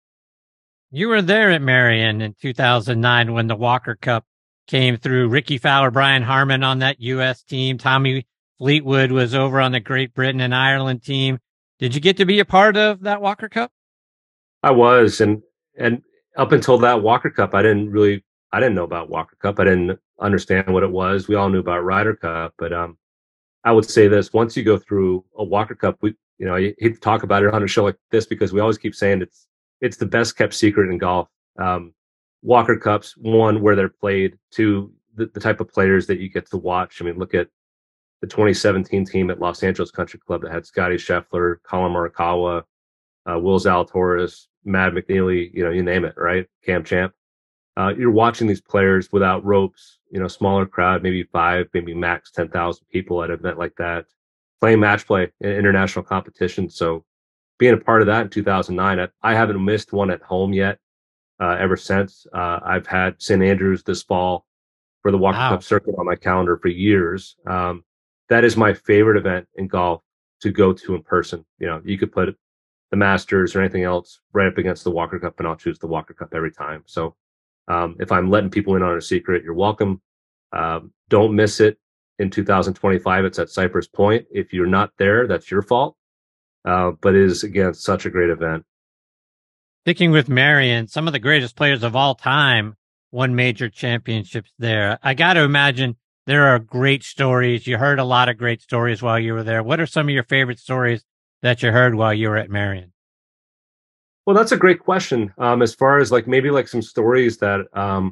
You were there at Marian in 2009 when the Walker Cup came through. Ricky Fowler, Brian Harmon on that U.S. team. Tommy Fleetwood was over on the Great Britain and Ireland team. Did you get to be a part of that Walker Cup? I
was, and up until that Walker Cup, I didn't know about Walker Cup. I didn't understand what it was. We all knew about Ryder Cup, but I would say this: once you go through a Walker Cup, I hate to talk about it on a show like this because we always keep saying it's the best kept secret in golf. Walker Cups, one, where they're played, two, the type of players that you get to watch. Look at the 2017 team at Los Angeles Country Club that had Scotty Scheffler, Colin Morikawa, Will Zalatoris, Matt McNeely, you name it, right? Cam Champ. You're watching these players without ropes, smaller crowd, maybe 5, maybe max 10,000 people at an event like that, playing match play in international competition. So being a part of that in 2009, I haven't missed one at home yet ever since. I've had St. Andrews this fall for the Walker Cup circuit on my calendar for years. That is my favorite event in golf to go to in person. You could put the Masters or anything else right up against the Walker Cup, and I'll choose the Walker Cup every time. So if I'm letting people in on a secret, you're welcome. Don't miss it in 2025. It's at Cypress Point. If you're not there, that's your fault. But it is, again, such a great event.
Sticking with Marian, some of the greatest players of all time won major championships there. I got to imagine there are great stories. You heard a lot of great stories while you were there. What are some of your favorite stories that you heard while you were at Marian?
Well, that's a great question. As far as maybe some stories that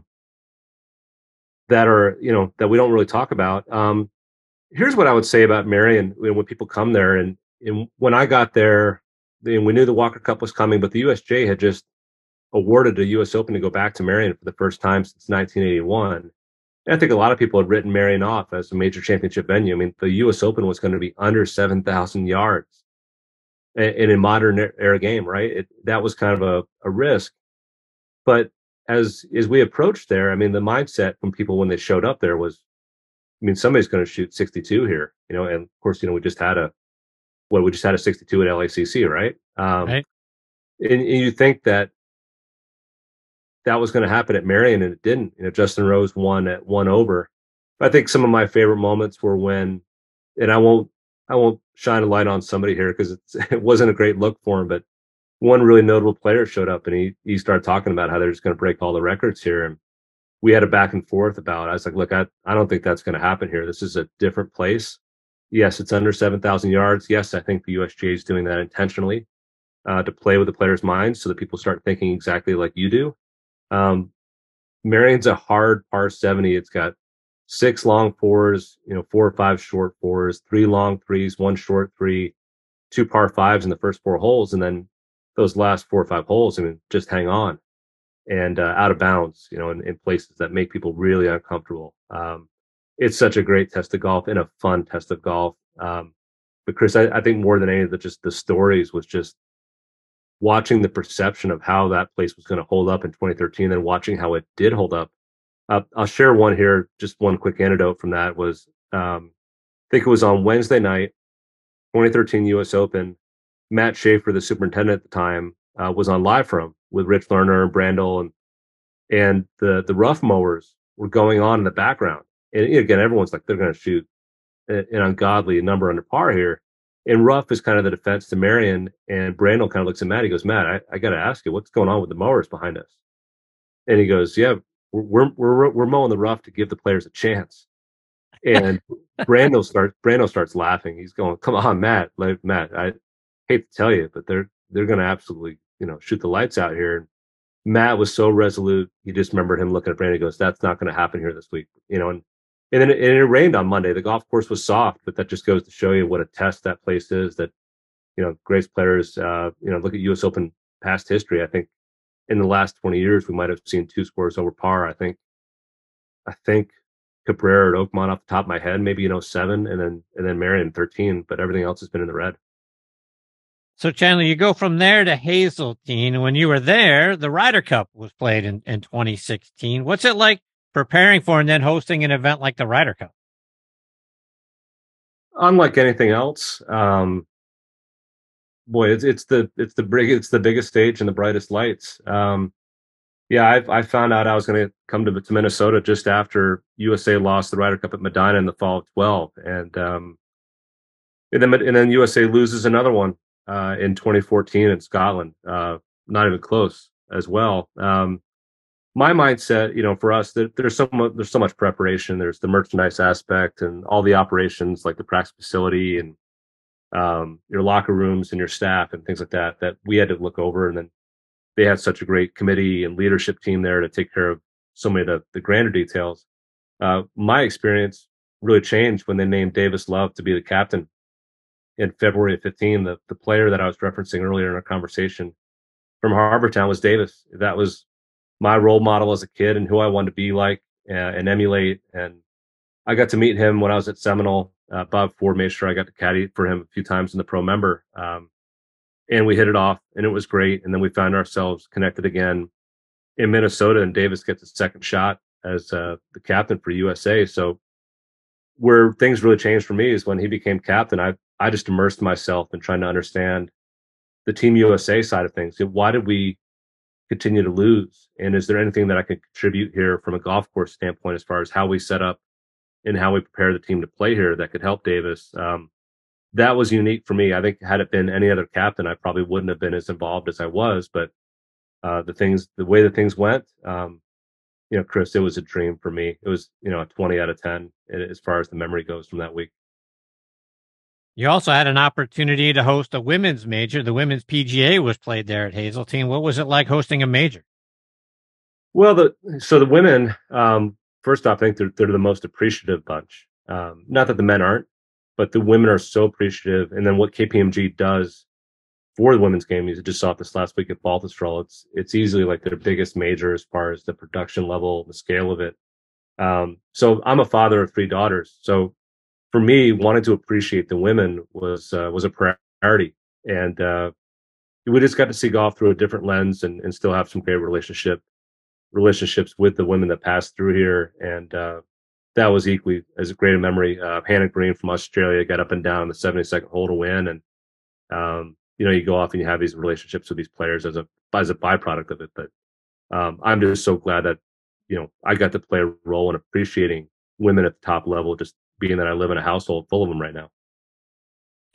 that are, that we don't really talk about. Here's what I would say about Marian when people come there. And when I got there, we knew the Walker Cup was coming, but the USJ had just awarded the U.S. Open to go back to Marian for the first time since 1981. And I think a lot of people had written Marian off as a major championship venue. The U.S. Open was going to be under 7,000 yards in a modern era game, right? That was kind of a risk. But as we approached there, the mindset from people when they showed up there was, somebody's going to shoot 62 here, and of course, we just had a 62 at LACC, right?
Right.
And you think that was going to happen at Marian, and it didn't. Justin Rose won at 1 over. But I think some of my favorite moments were when, and I won't shine a light on somebody here because it wasn't a great look for him, but one really notable player showed up and he started talking about how they're just going to break all the records here. And we had a back and forth about it. I was like, look, I don't think that's going to happen here. This is a different place. Yes, it's under 7,000 yards. Yes, I think the USGA is doing that intentionally to play with the players' minds so that people start thinking exactly like you do. Marion's a hard par 70. It's got 6 long fours, 4 or 5 short fours, 3 long threes, 1 short three, 2 par 5s in the first 4 holes. And then those last 4 or 5 holes, just hang on and out of bounds, in places that make people really uncomfortable. It's such a great test of golf and a fun test of golf. But Chris, I think more than any of the stories was just watching the perception of how that place was going to hold up in 2013 and watching how it did hold up. I'll share one here. Just one quick anecdote from that was, I think it was on Wednesday night, 2013 U.S. Open. Matt Schaefer, the superintendent at the time, was on live from with Rich Lerner and Brandel, and the rough mowers were going on in the background. And again, everyone's like, they're going to shoot an ungodly number under par here. And rough is kind of the defense to Marion. And Brandel kind of looks at Matt. He goes, Matt, I got to ask you, what's going on with the mowers behind us? And he goes, yeah, we're mowing the rough to give the players a chance. And Brandel starts laughing. He's going, come on, Matt. Like, Matt, I hate to tell you, but they're going to absolutely, shoot the lights out here. And Matt was so resolute. He just remembered him looking at Brandel. He goes, that's not going to happen here this week. And then it rained on Monday. The golf course was soft, but that just goes to show you what a test that place is. That, great players, look at U.S. Open past history. I think in the last 20 years, we might have seen 2 scores over par. I think Cabrera at Oakmont off the top of my head, maybe 07, and then Marion 13, but everything else has been in the red.
So Chandler, you go from there to Hazeltine. And when you were there, the Ryder Cup was played in 2016. What's it like preparing for and then hosting an event like the Ryder Cup?
Unlike anything else, boy, it's the biggest stage and the brightest lights. I found out I was going to come to Minnesota just after USA lost the Ryder Cup at Medina in the fall of 12, and then USA loses another one in 2014 in Scotland, not even close as well. My mindset, for us, that there's so much preparation. There's the merchandise aspect and all the operations like the practice facility and your locker rooms and your staff and things like that we had to look over. And then they had such a great committee and leadership team there to take care of so many of the grander details. My experience really changed when they named Davis Love to be the captain in February of 15. The player that I was referencing earlier in our conversation from Harbortown was Davis. That was my role model as a kid and who I wanted to be like and emulate. And I got to meet him when I was at Seminole. Bob Ford made sure I got to caddy for him a few times in the pro member. And we hit it off and it was great. And then we found ourselves connected again in Minnesota, and Davis gets a second shot as the captain for USA. So where things really changed for me is when he became captain. I just immersed myself in trying to understand the Team USA side of things. Why did we continue to lose? And is there anything that I could contribute here from a golf course standpoint as far as how we set up and how we prepare the team to play here that could help Davis? That was unique for me. I think had it been any other captain, I probably wouldn't have been as involved as I was. But the way that things went, Chris, it was a dream for me. It was, a 20 out of 10 as far as the memory goes from that week.
You also had an opportunity to host a women's major. The women's PGA was played there at Hazeltine. What was it like hosting a major?
Well, the women, first off, I think they're the most appreciative bunch. Not that the men aren't, but the women are so appreciative. And then what KPMG does for the women's game, you just saw it this last week at Baltusrol. It's easily like their biggest major as far as the production level, the scale of it. So I'm a father of 3 daughters. So for me, wanting to appreciate the women was a priority. And we just got to see golf through a different lens and still have some great relationships with the women that passed through here. And that was equally as a great a memory. Hannah Green from Australia got up and down on the 72nd hole to win. And, you go off and you have these relationships with these players as a byproduct of it. But I'm just so glad that, I got to play a role in appreciating women at the top level, just being that I live in a household full of them right now.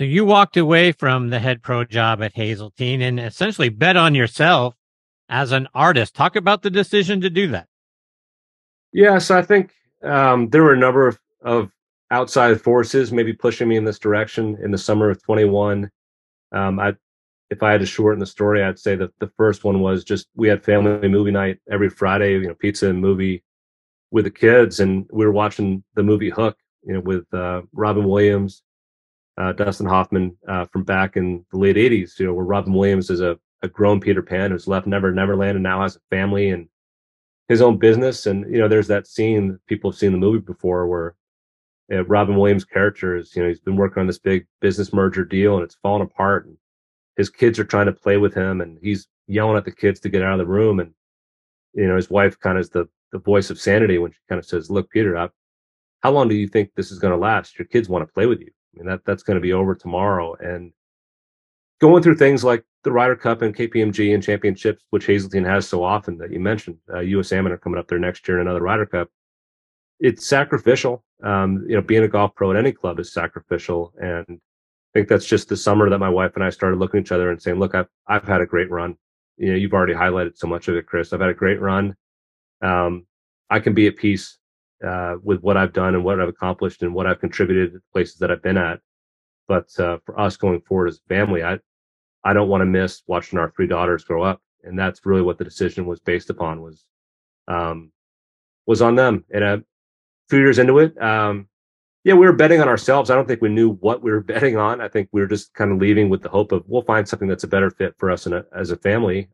So you walked away from the head pro job at Hazeltine and essentially bet on yourself as an artist. Talk about the decision to do that.
Yeah, so I think there were a number of outside forces maybe pushing me in this direction in the summer of 21. If I had to shorten the story, I'd say that the first one was just we had family movie night every Friday, pizza and movie with the kids, and we were watching the movie Hook, with Robin Williams, Dustin Hoffman from back in the late 80s, where Robin Williams is a grown Peter Pan who's left Neverland and now has a family and his own business. And, there's that scene, people have seen the movie before, where Robin Williams' character is, he's been working on this big business merger deal and it's falling apart. And his kids are trying to play with him and he's yelling at the kids to get out of the room. And, his wife kind of is the voice of sanity when she kind of says, look, Peter, how long do you think this is going to last? Your kids want to play with you. I mean, that's going to be over tomorrow. And going through things like the Ryder Cup and KPMG and championships, which Hazeltine has so often that you mentioned, US Ammon are coming up there next year in another Ryder Cup. It's sacrificial. Being a golf pro at any club is sacrificial. And I think that's just the summer that my wife and I started looking at each other and saying, look, I've had a great run. You've already highlighted so much of it, Chris. I've had a great run. I can be at peace with what I've done and what I've accomplished and what I've contributed to the places that I've been at. But for us going forward as a family, I don't want to miss watching our 3 daughters grow up. And that's really what the decision was based upon, was on them. And a few years into it, we were betting on ourselves. I don't think we knew what we were betting on. I think we were just kind of leaving with the hope of we'll find something that's a better fit for us as a family.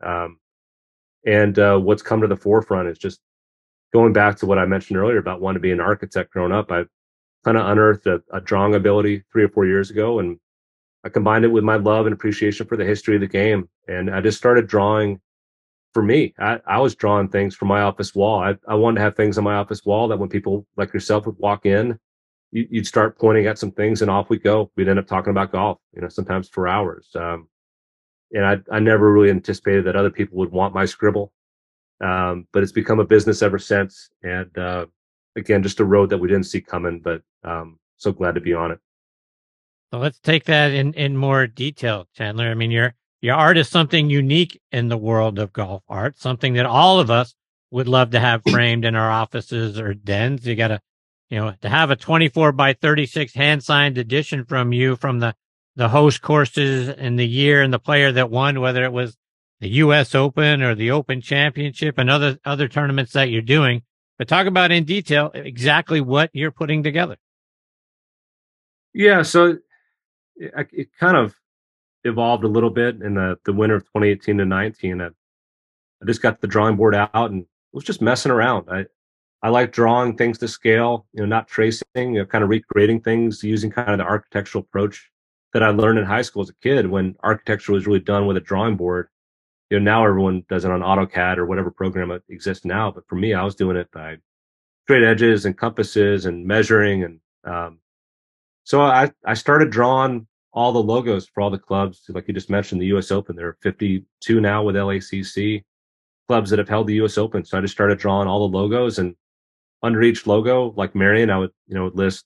And what's come to the forefront is just going back to what I mentioned earlier about wanting to be an architect growing up. I kind of unearthed a drawing ability 3 or 4 years ago, and I combined it with my love and appreciation for the history of the game. And I just started drawing for me. I was drawing things from my office wall. I wanted to have things on my office wall that when people like yourself would walk in, you'd start pointing at some things and off we go. We'd end up talking about golf, sometimes for hours. And I never really anticipated that other people would want my scribble. But it's become a business ever since. And again, just a road that we didn't see coming, but so glad to be on it.
So let's take that in more detail, Chandler. I mean, your art is something unique in the world of golf art, something that all of us would love to have framed in our offices or dens. You got to, to have a 24 by 36 hand signed edition from you from the host courses and the year and the player that won, whether it was the US Open or the Open Championship and other tournaments that you're doing. But talk about in detail exactly what you're putting together.
Yeah, so it kind of evolved a little bit in the winter of 2018 to 19. I just got the drawing board out and was just messing around. I like drawing things to scale, not tracing, kind of recreating things using kind of the architectural approach that I learned in high school as a kid when architecture was really done with a drawing board. Now everyone does it on AutoCAD or whatever program exists now. But for me, I was doing it by straight edges and compasses and measuring. And so I started drawing all the logos for all the clubs. Like you just mentioned, the US Open, there are 52 now with LACC clubs that have held the US Open. So I just started drawing all the logos, and under each logo, like Marion, I would, list,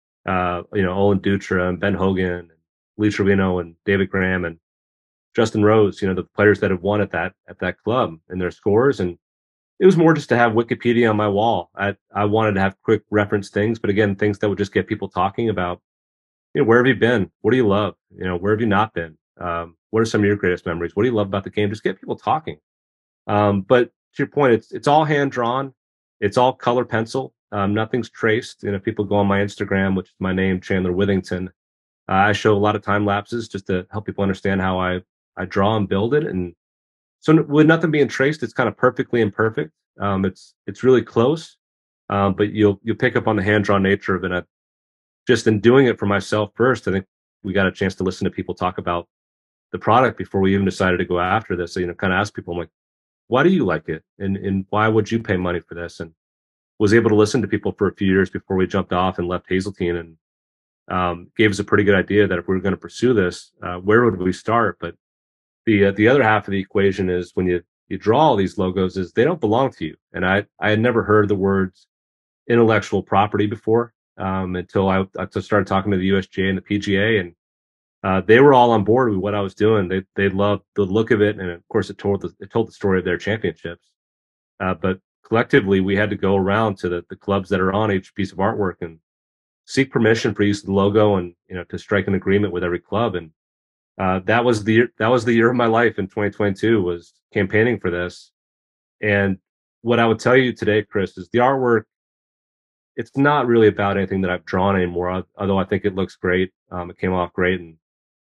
Olin Dutra and Ben Hogan and Lee Trevino and David Graham and Justin Rose, the players that have won at that club and their scores. And it was more just to have Wikipedia on my wall. I wanted to have quick reference things, but again, things that would just get people talking about, where have you been? What do you love? Where have you not been? What are some of your greatest memories? What do you love about the game? Just get people talking. But to your point, it's all hand drawn. It's all color pencil. Nothing's traced. If people go on my Instagram, which is my name, Chandler Withington, I show a lot of time lapses just to help people understand how I draw and build it. And so with nothing being traced, it's kind of perfectly imperfect. It's really close, but you'll pick up on the hand-drawn nature of it. Just in doing it for myself first, I think we got a chance to listen to people talk about the product before we even decided to go after this. So, kind of ask people, I'm like, why do you like it? And why would you pay money for this? And was able to listen to people for a few years before we jumped off and left Hazeltine, and gave us a pretty good idea that if we were going to pursue this, where would we start? But the other half of the equation is when you draw all these logos is they don't belong to you. And I had never heard the words intellectual property before, until I started talking to the USGA and the PGA. And they were all on board with what I was doing. They loved the look of it, and of course, it told the story of their championships. But collectively, we had to go around to the clubs that are on each piece of artwork and seek permission for use of the logo, and to strike an agreement with every club. And that was the year of my life in 2022, was campaigning for this. And what I would tell you today, Chris, is the artwork, it's not really about anything that I've drawn anymore, although I think it looks great. It came off great, and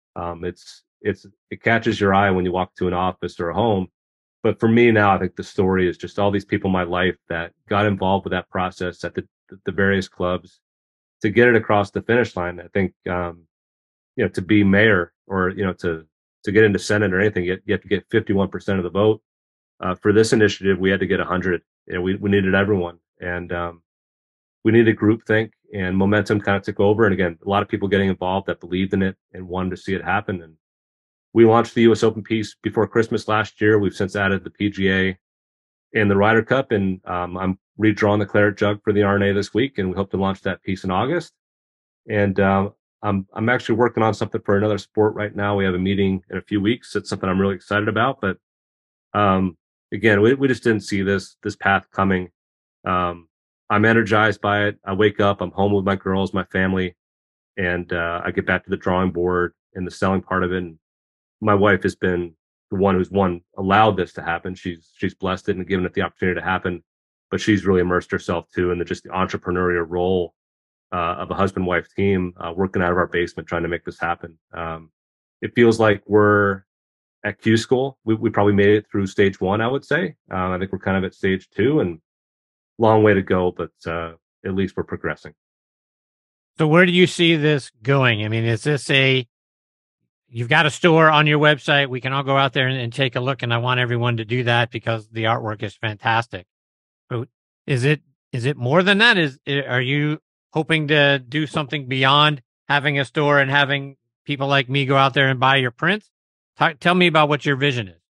it catches your eye when you walk to an office or a home. But for me now, I think the story is just all these people in my life that got involved with that process at the various clubs to get it across the finish line. I think, to be mayor, or, to get into Senate or anything, you have to get 51% of the vote. For this initiative, we had to get 100. We needed everyone, and we needed groupthink, and momentum kind of took over. And again, a lot of people getting involved that believed in it and wanted to see it happen. And we launched the U.S. Open piece before Christmas last year. We've since added the PGA and the Ryder Cup, and I'm redrawing the Claret Jug for the R&A this week, and we hope to launch that piece in August. And I'm actually working on something for another sport right now. We have a meeting in a few weeks. It's something I'm really excited about. But again, we just didn't see this path coming. I'm energized by it. I wake up, I'm home with my girls, my family, and I get back to the drawing board and the selling part of it. And my wife has been the one who's allowed this to happen. She's blessed it and given it the opportunity to happen, but she's really immersed herself too in the entrepreneurial role of a husband-wife team, working out of our basement trying to make this happen. It feels like we're at Q School. We probably made it through stage 1, I would say. I think we're kind of at stage 2, and long way to go, but at least we're progressing.
So where do you see this going? I mean, is this you've got a store on your website. We can all go out there and take a look, and I want everyone to do that because the artwork is fantastic. But is it more than that? Are you hoping to do something beyond having a store and having people like me go out there and buy your prints? Tell me about what your vision is.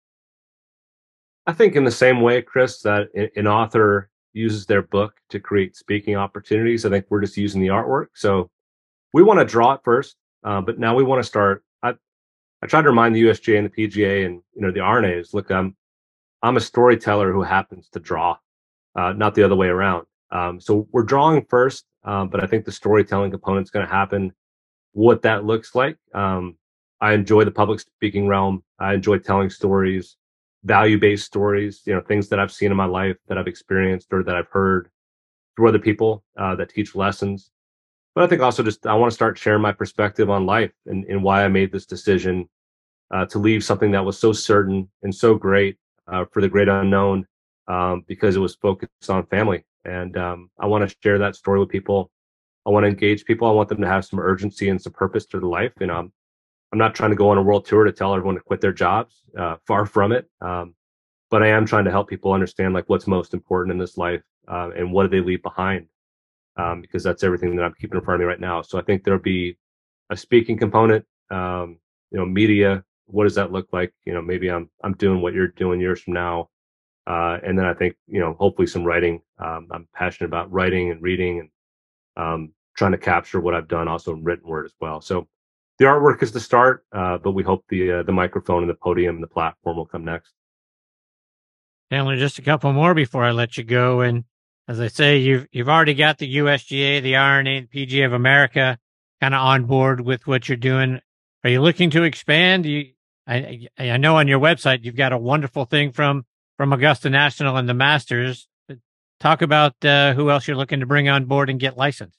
I think in the same way, Chris, that an author uses their book to create speaking opportunities, I think we're just using the artwork. So we want to draw it first, but now we want to start. I try to remind the USGA and the PGA and the R&As, look, I'm a storyteller who happens to draw, not the other way around. So we're drawing first, but I think the storytelling component is going to happen. What that looks like, I enjoy the public speaking realm. I enjoy telling stories, value-based stories, things that I've seen in my life, that I've experienced, or that I've heard through other people that teach lessons. But I think also I want to start sharing my perspective on life and why I made this decision to leave something that was so certain and so great for the great unknown, because it was focused on family. And I want to share that story with people. I want to engage people. I want them to have some urgency and some purpose to their life. I'm not trying to go on a world tour to tell everyone to quit their jobs. Far from it. But I am trying to help people understand like what's most important in this life and what do they leave behind. Because that's everything that I'm keeping in front of me right now. So I think there'll be a speaking component, media. What does that look like? Maybe I'm doing what you're doing years from now. And then I think, hopefully some writing. I'm passionate about writing and reading and trying to capture what I've done also in written word as well. So the artwork is the start, but we hope the microphone and the podium and the platform will come next.
Chandler, just a couple more before I let you go. And as I say, you've already got the USGA, the R&A, the PGA of America kind of on board with what you're doing. Are you looking to expand? I know on your website you've got a wonderful thing from Augusta National and the Masters. Talk about who else you're looking to bring on board and get licensed.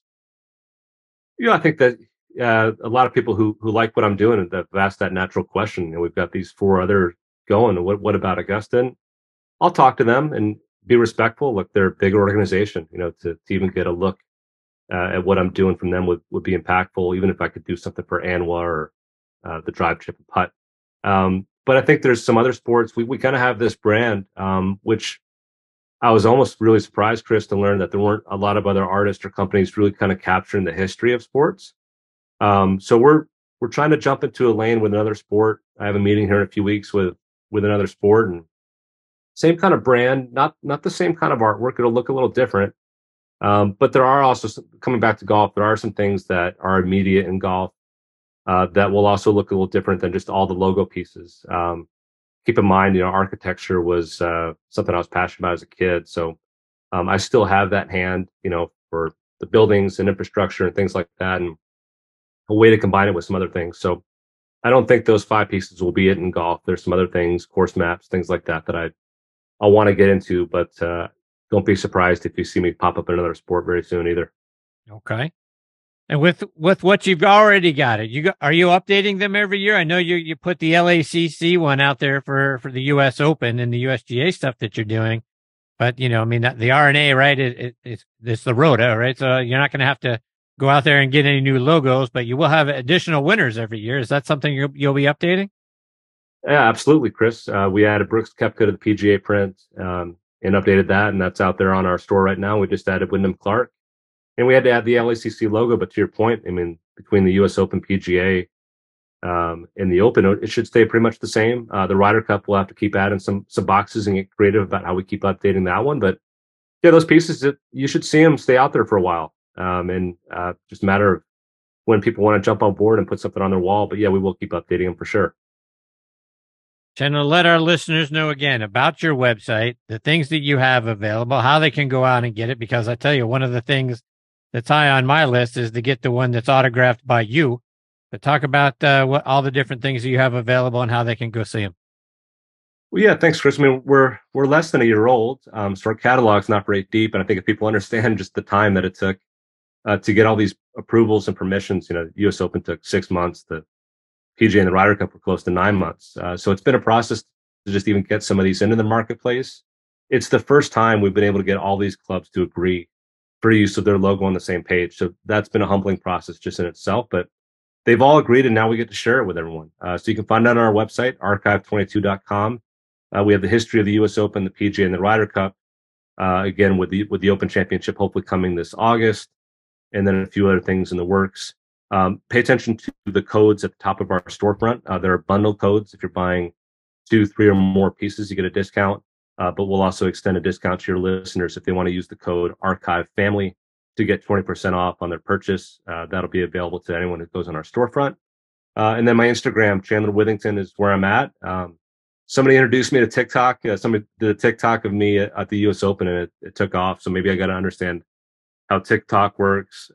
I think that a lot of people who like what I'm doing have asked that natural question. We've got these 4 other going. What about Augusta? And I'll talk to them and be respectful. Look, they're a big organization. To even get a look at what I'm doing from them would be impactful. Even if I could do something for ANWA or the drive, chip, and putt. But I think there's some other sports. We kind of have this brand, which I was almost really surprised, Chris, to learn that there weren't a lot of other artists or companies really kind of capturing the history of sports. So we're trying to jump into a lane with another sport. I have a meeting here in a few weeks with another sport, and same kind of brand, not the same kind of artwork. It'll look a little different. But there are also, coming back to golf, there are some things that are immediate in golf that will also look a little different than just all the logo pieces. Keep in mind, architecture was something I was passionate about as a kid. So I still have that hand, for the buildings and infrastructure and things like that, and a way to combine it with some other things. So I don't think those 5 pieces will be it in golf. There's some other things, course maps, things like that I'll want to get into, but don't be surprised if you see me pop up in another sport very soon either.
Okay. And with what you've already got, are you updating them every year? I know you put the LACC one out there for the U.S. Open and the USGA stuff that you're doing, but the R&A, right? It's the Rota, right? So you're not going to have to go out there and get any new logos, but you will have additional winners every year. Is that something you'll be updating?
Yeah, absolutely, Chris. We added Brooks Koepka to the PGA print and updated that, and that's out there on our store right now. We just added Wyndham Clark. And we had to add the LACC logo, but to your point, between the U.S. Open, PGA, and the Open, it should stay pretty much the same. The Ryder Cup, we'll have to keep adding some boxes and get creative about how we keep updating that one. But yeah, those pieces, you should see them stay out there for a while. Just a matter of when people want to jump on board and put something on their wall. But yeah, we will keep updating them for sure.
Chandler, let our listeners know again about your website, the things that you have available, how they can go out and get it. Because I tell you, one of the things that's high on my list is to get the one that's autographed by you. But talk about what all the different things that you have available and how they can go see them.
Well, yeah, thanks, Chris. We're less than a year old, so our catalog's not very deep. And I think if people understand just the time that it took to get all these approvals and permissions, U.S. Open took 6 months. The PGA and the Ryder Cup were close to 9 months. So it's been a process to just even get some of these into the marketplace. It's the first time we've been able to get all these clubs to agree for use of their logo on the same page. So that's been a humbling process just in itself, but they've all agreed and now we get to share it with everyone. So you can find that on our website, archive22.com. We have the history of the U.S. Open, the PGA, and the Ryder Cup. Again, with the Open Championship hopefully coming this August, and then a few other things in the works. Pay attention to the codes at the top of our storefront. There are bundle codes. If you're buying 2, 3, or more pieces, you get a discount. But we'll also extend a discount to your listeners if they want to use the code Archive Family to get 20% off on their purchase. That'll be available to anyone who goes on our storefront. And then my Instagram, Chandler Withington, is where I'm at. Somebody introduced me to TikTok. Somebody did a TikTok of me at the U.S. Open, and it took off. So maybe I got to understand how TikTok works.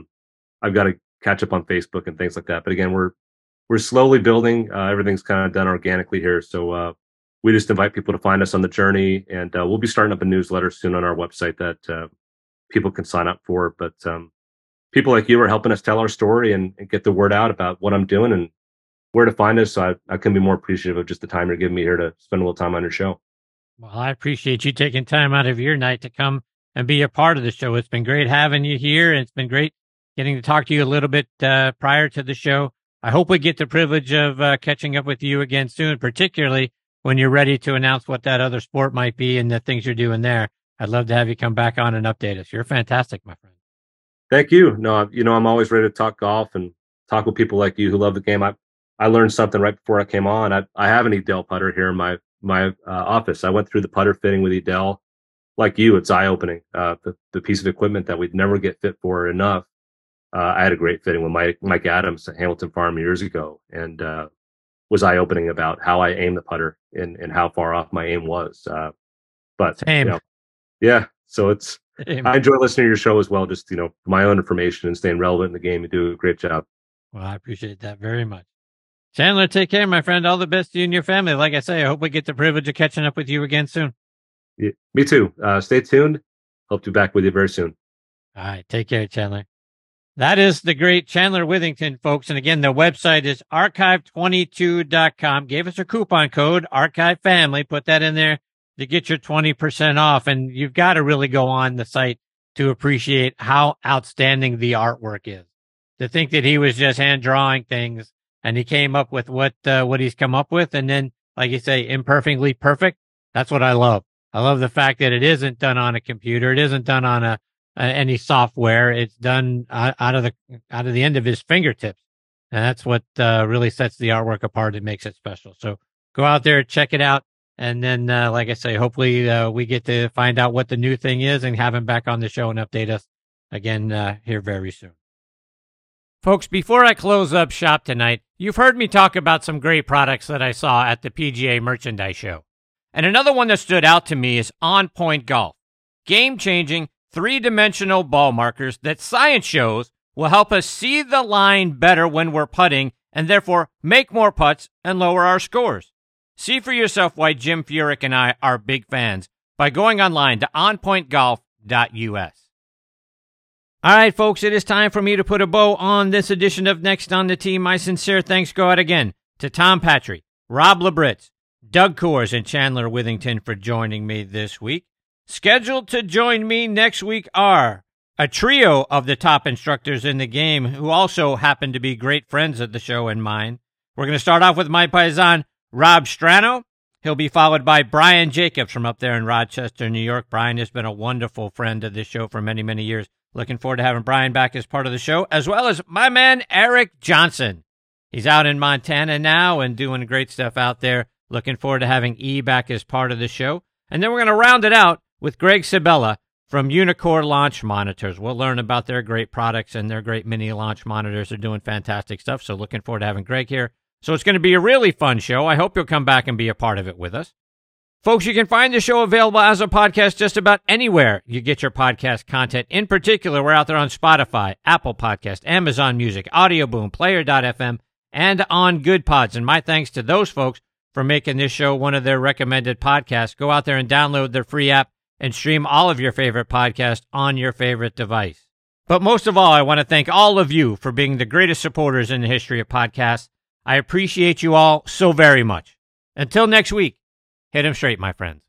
I've got to catch up on Facebook and things like that. But again, we're slowly building. Everything's kind of done organically here. So we just invite people to find us on the journey, and we'll be starting up a newsletter soon on our website that people can sign up for. But people like you are helping us tell our story and get the word out about what I'm doing and where to find us. So I couldn't be more appreciative of just the time you're giving me here to spend a little time on your show.
Well, I appreciate you taking time out of your night to come and be a part of the show. It's been great having you here. It's been great getting to talk to you a little bit prior to the show. I hope we get the privilege of catching up with you again soon, particularly when you're ready to announce what that other sport might be and the things you're doing there. I'd love to have you come back on and update us. You're fantastic, my friend.
Thank you. No, I'm always ready to talk golf and talk with people like you who love the game. I learned something right before I came on. I have an Edel putter here in my office. I went through the putter fitting with Edel. Like you, it's eye-opening. The piece of equipment that we'd never get fit for enough. I had a great fitting with Mike Adams at Hamilton Farm years ago, and was eye-opening about how I aim the putter and how far off my aim was. But
Same.
Yeah. So I enjoy listening to your show as well. Just for my own information and staying relevant in the game. You do a great job.
Well, I appreciate that very much. Chandler, take care, my friend. All the best to you and your family. Like I say, I hope we get the privilege of catching up with you again soon.
Yeah, me too. Stay tuned. Hope to be back with you very soon.
All right. Take care, Chandler. That is the great Chandler Withington, folks. And again, the website is archive22.com. Gave us a coupon code, Archive Family. Put that in there to get your 20% off. And you've got to really go on the site to appreciate how outstanding the artwork is. To think that he was just hand drawing things and he came up with what he's come up with. And then, like you say, imperfectly perfect. That's what I love. I love the fact that it isn't done on a computer. It isn't done on any software. It's done out of the end of his fingertips. And that's what really sets the artwork apart and makes it special. So go out there, check it out. And then, like I say, hopefully we get to find out what the new thing is and have him back on the show and update us again here very soon. Folks, before I close up shop tonight, you've heard me talk about some great products that I saw at the PGA Merchandise Show. And another one that stood out to me is On Point Golf. Game-changing, three-dimensional ball markers that science shows will help us see the line better when we're putting and therefore make more putts and lower our scores. See for yourself why Jim Furyk and I are big fans by going online to onpointgolf.us. All right, folks, it is time for me to put a bow on this edition of Next on the Tee. My sincere thanks go out again to Tom Patry, Rob Labritz, Doug Coors, and Chandler Withington for joining me this week. Scheduled to join me next week are a trio of the top instructors in the game who also happen to be great friends of the show and mine. We're going to start off with my paisan, Rob Strano. He'll be followed by Brian Jacobs from up there in Rochester, New York. Brian has been a wonderful friend of this show for many, many years. Looking forward to having Brian back as part of the show, as well as my man, Eric Johnson. He's out in Montana now and doing great stuff out there. Looking forward to having E back as part of the show. And then we're going to round it out with Greg Sabella from Unicore Launch Monitors. We'll learn about their great products and their great mini launch monitors. They're doing fantastic stuff, so looking forward to having Greg here. So it's going to be a really fun show. I hope you'll come back and be a part of it with us. Folks, you can find the show available as a podcast just about anywhere you get your podcast content. In particular, we're out there on Spotify, Apple Podcast, Amazon Music, Audio Boom, Player.fm, and on Good Pods. And my thanks to those folks for making this show one of their recommended podcasts. Go out there and download their free app and stream all of your favorite podcasts on your favorite device. But most of all, I want to thank all of you for being the greatest supporters in the history of podcasts. I appreciate you all so very much. Until next week, hit 'em straight, my friends.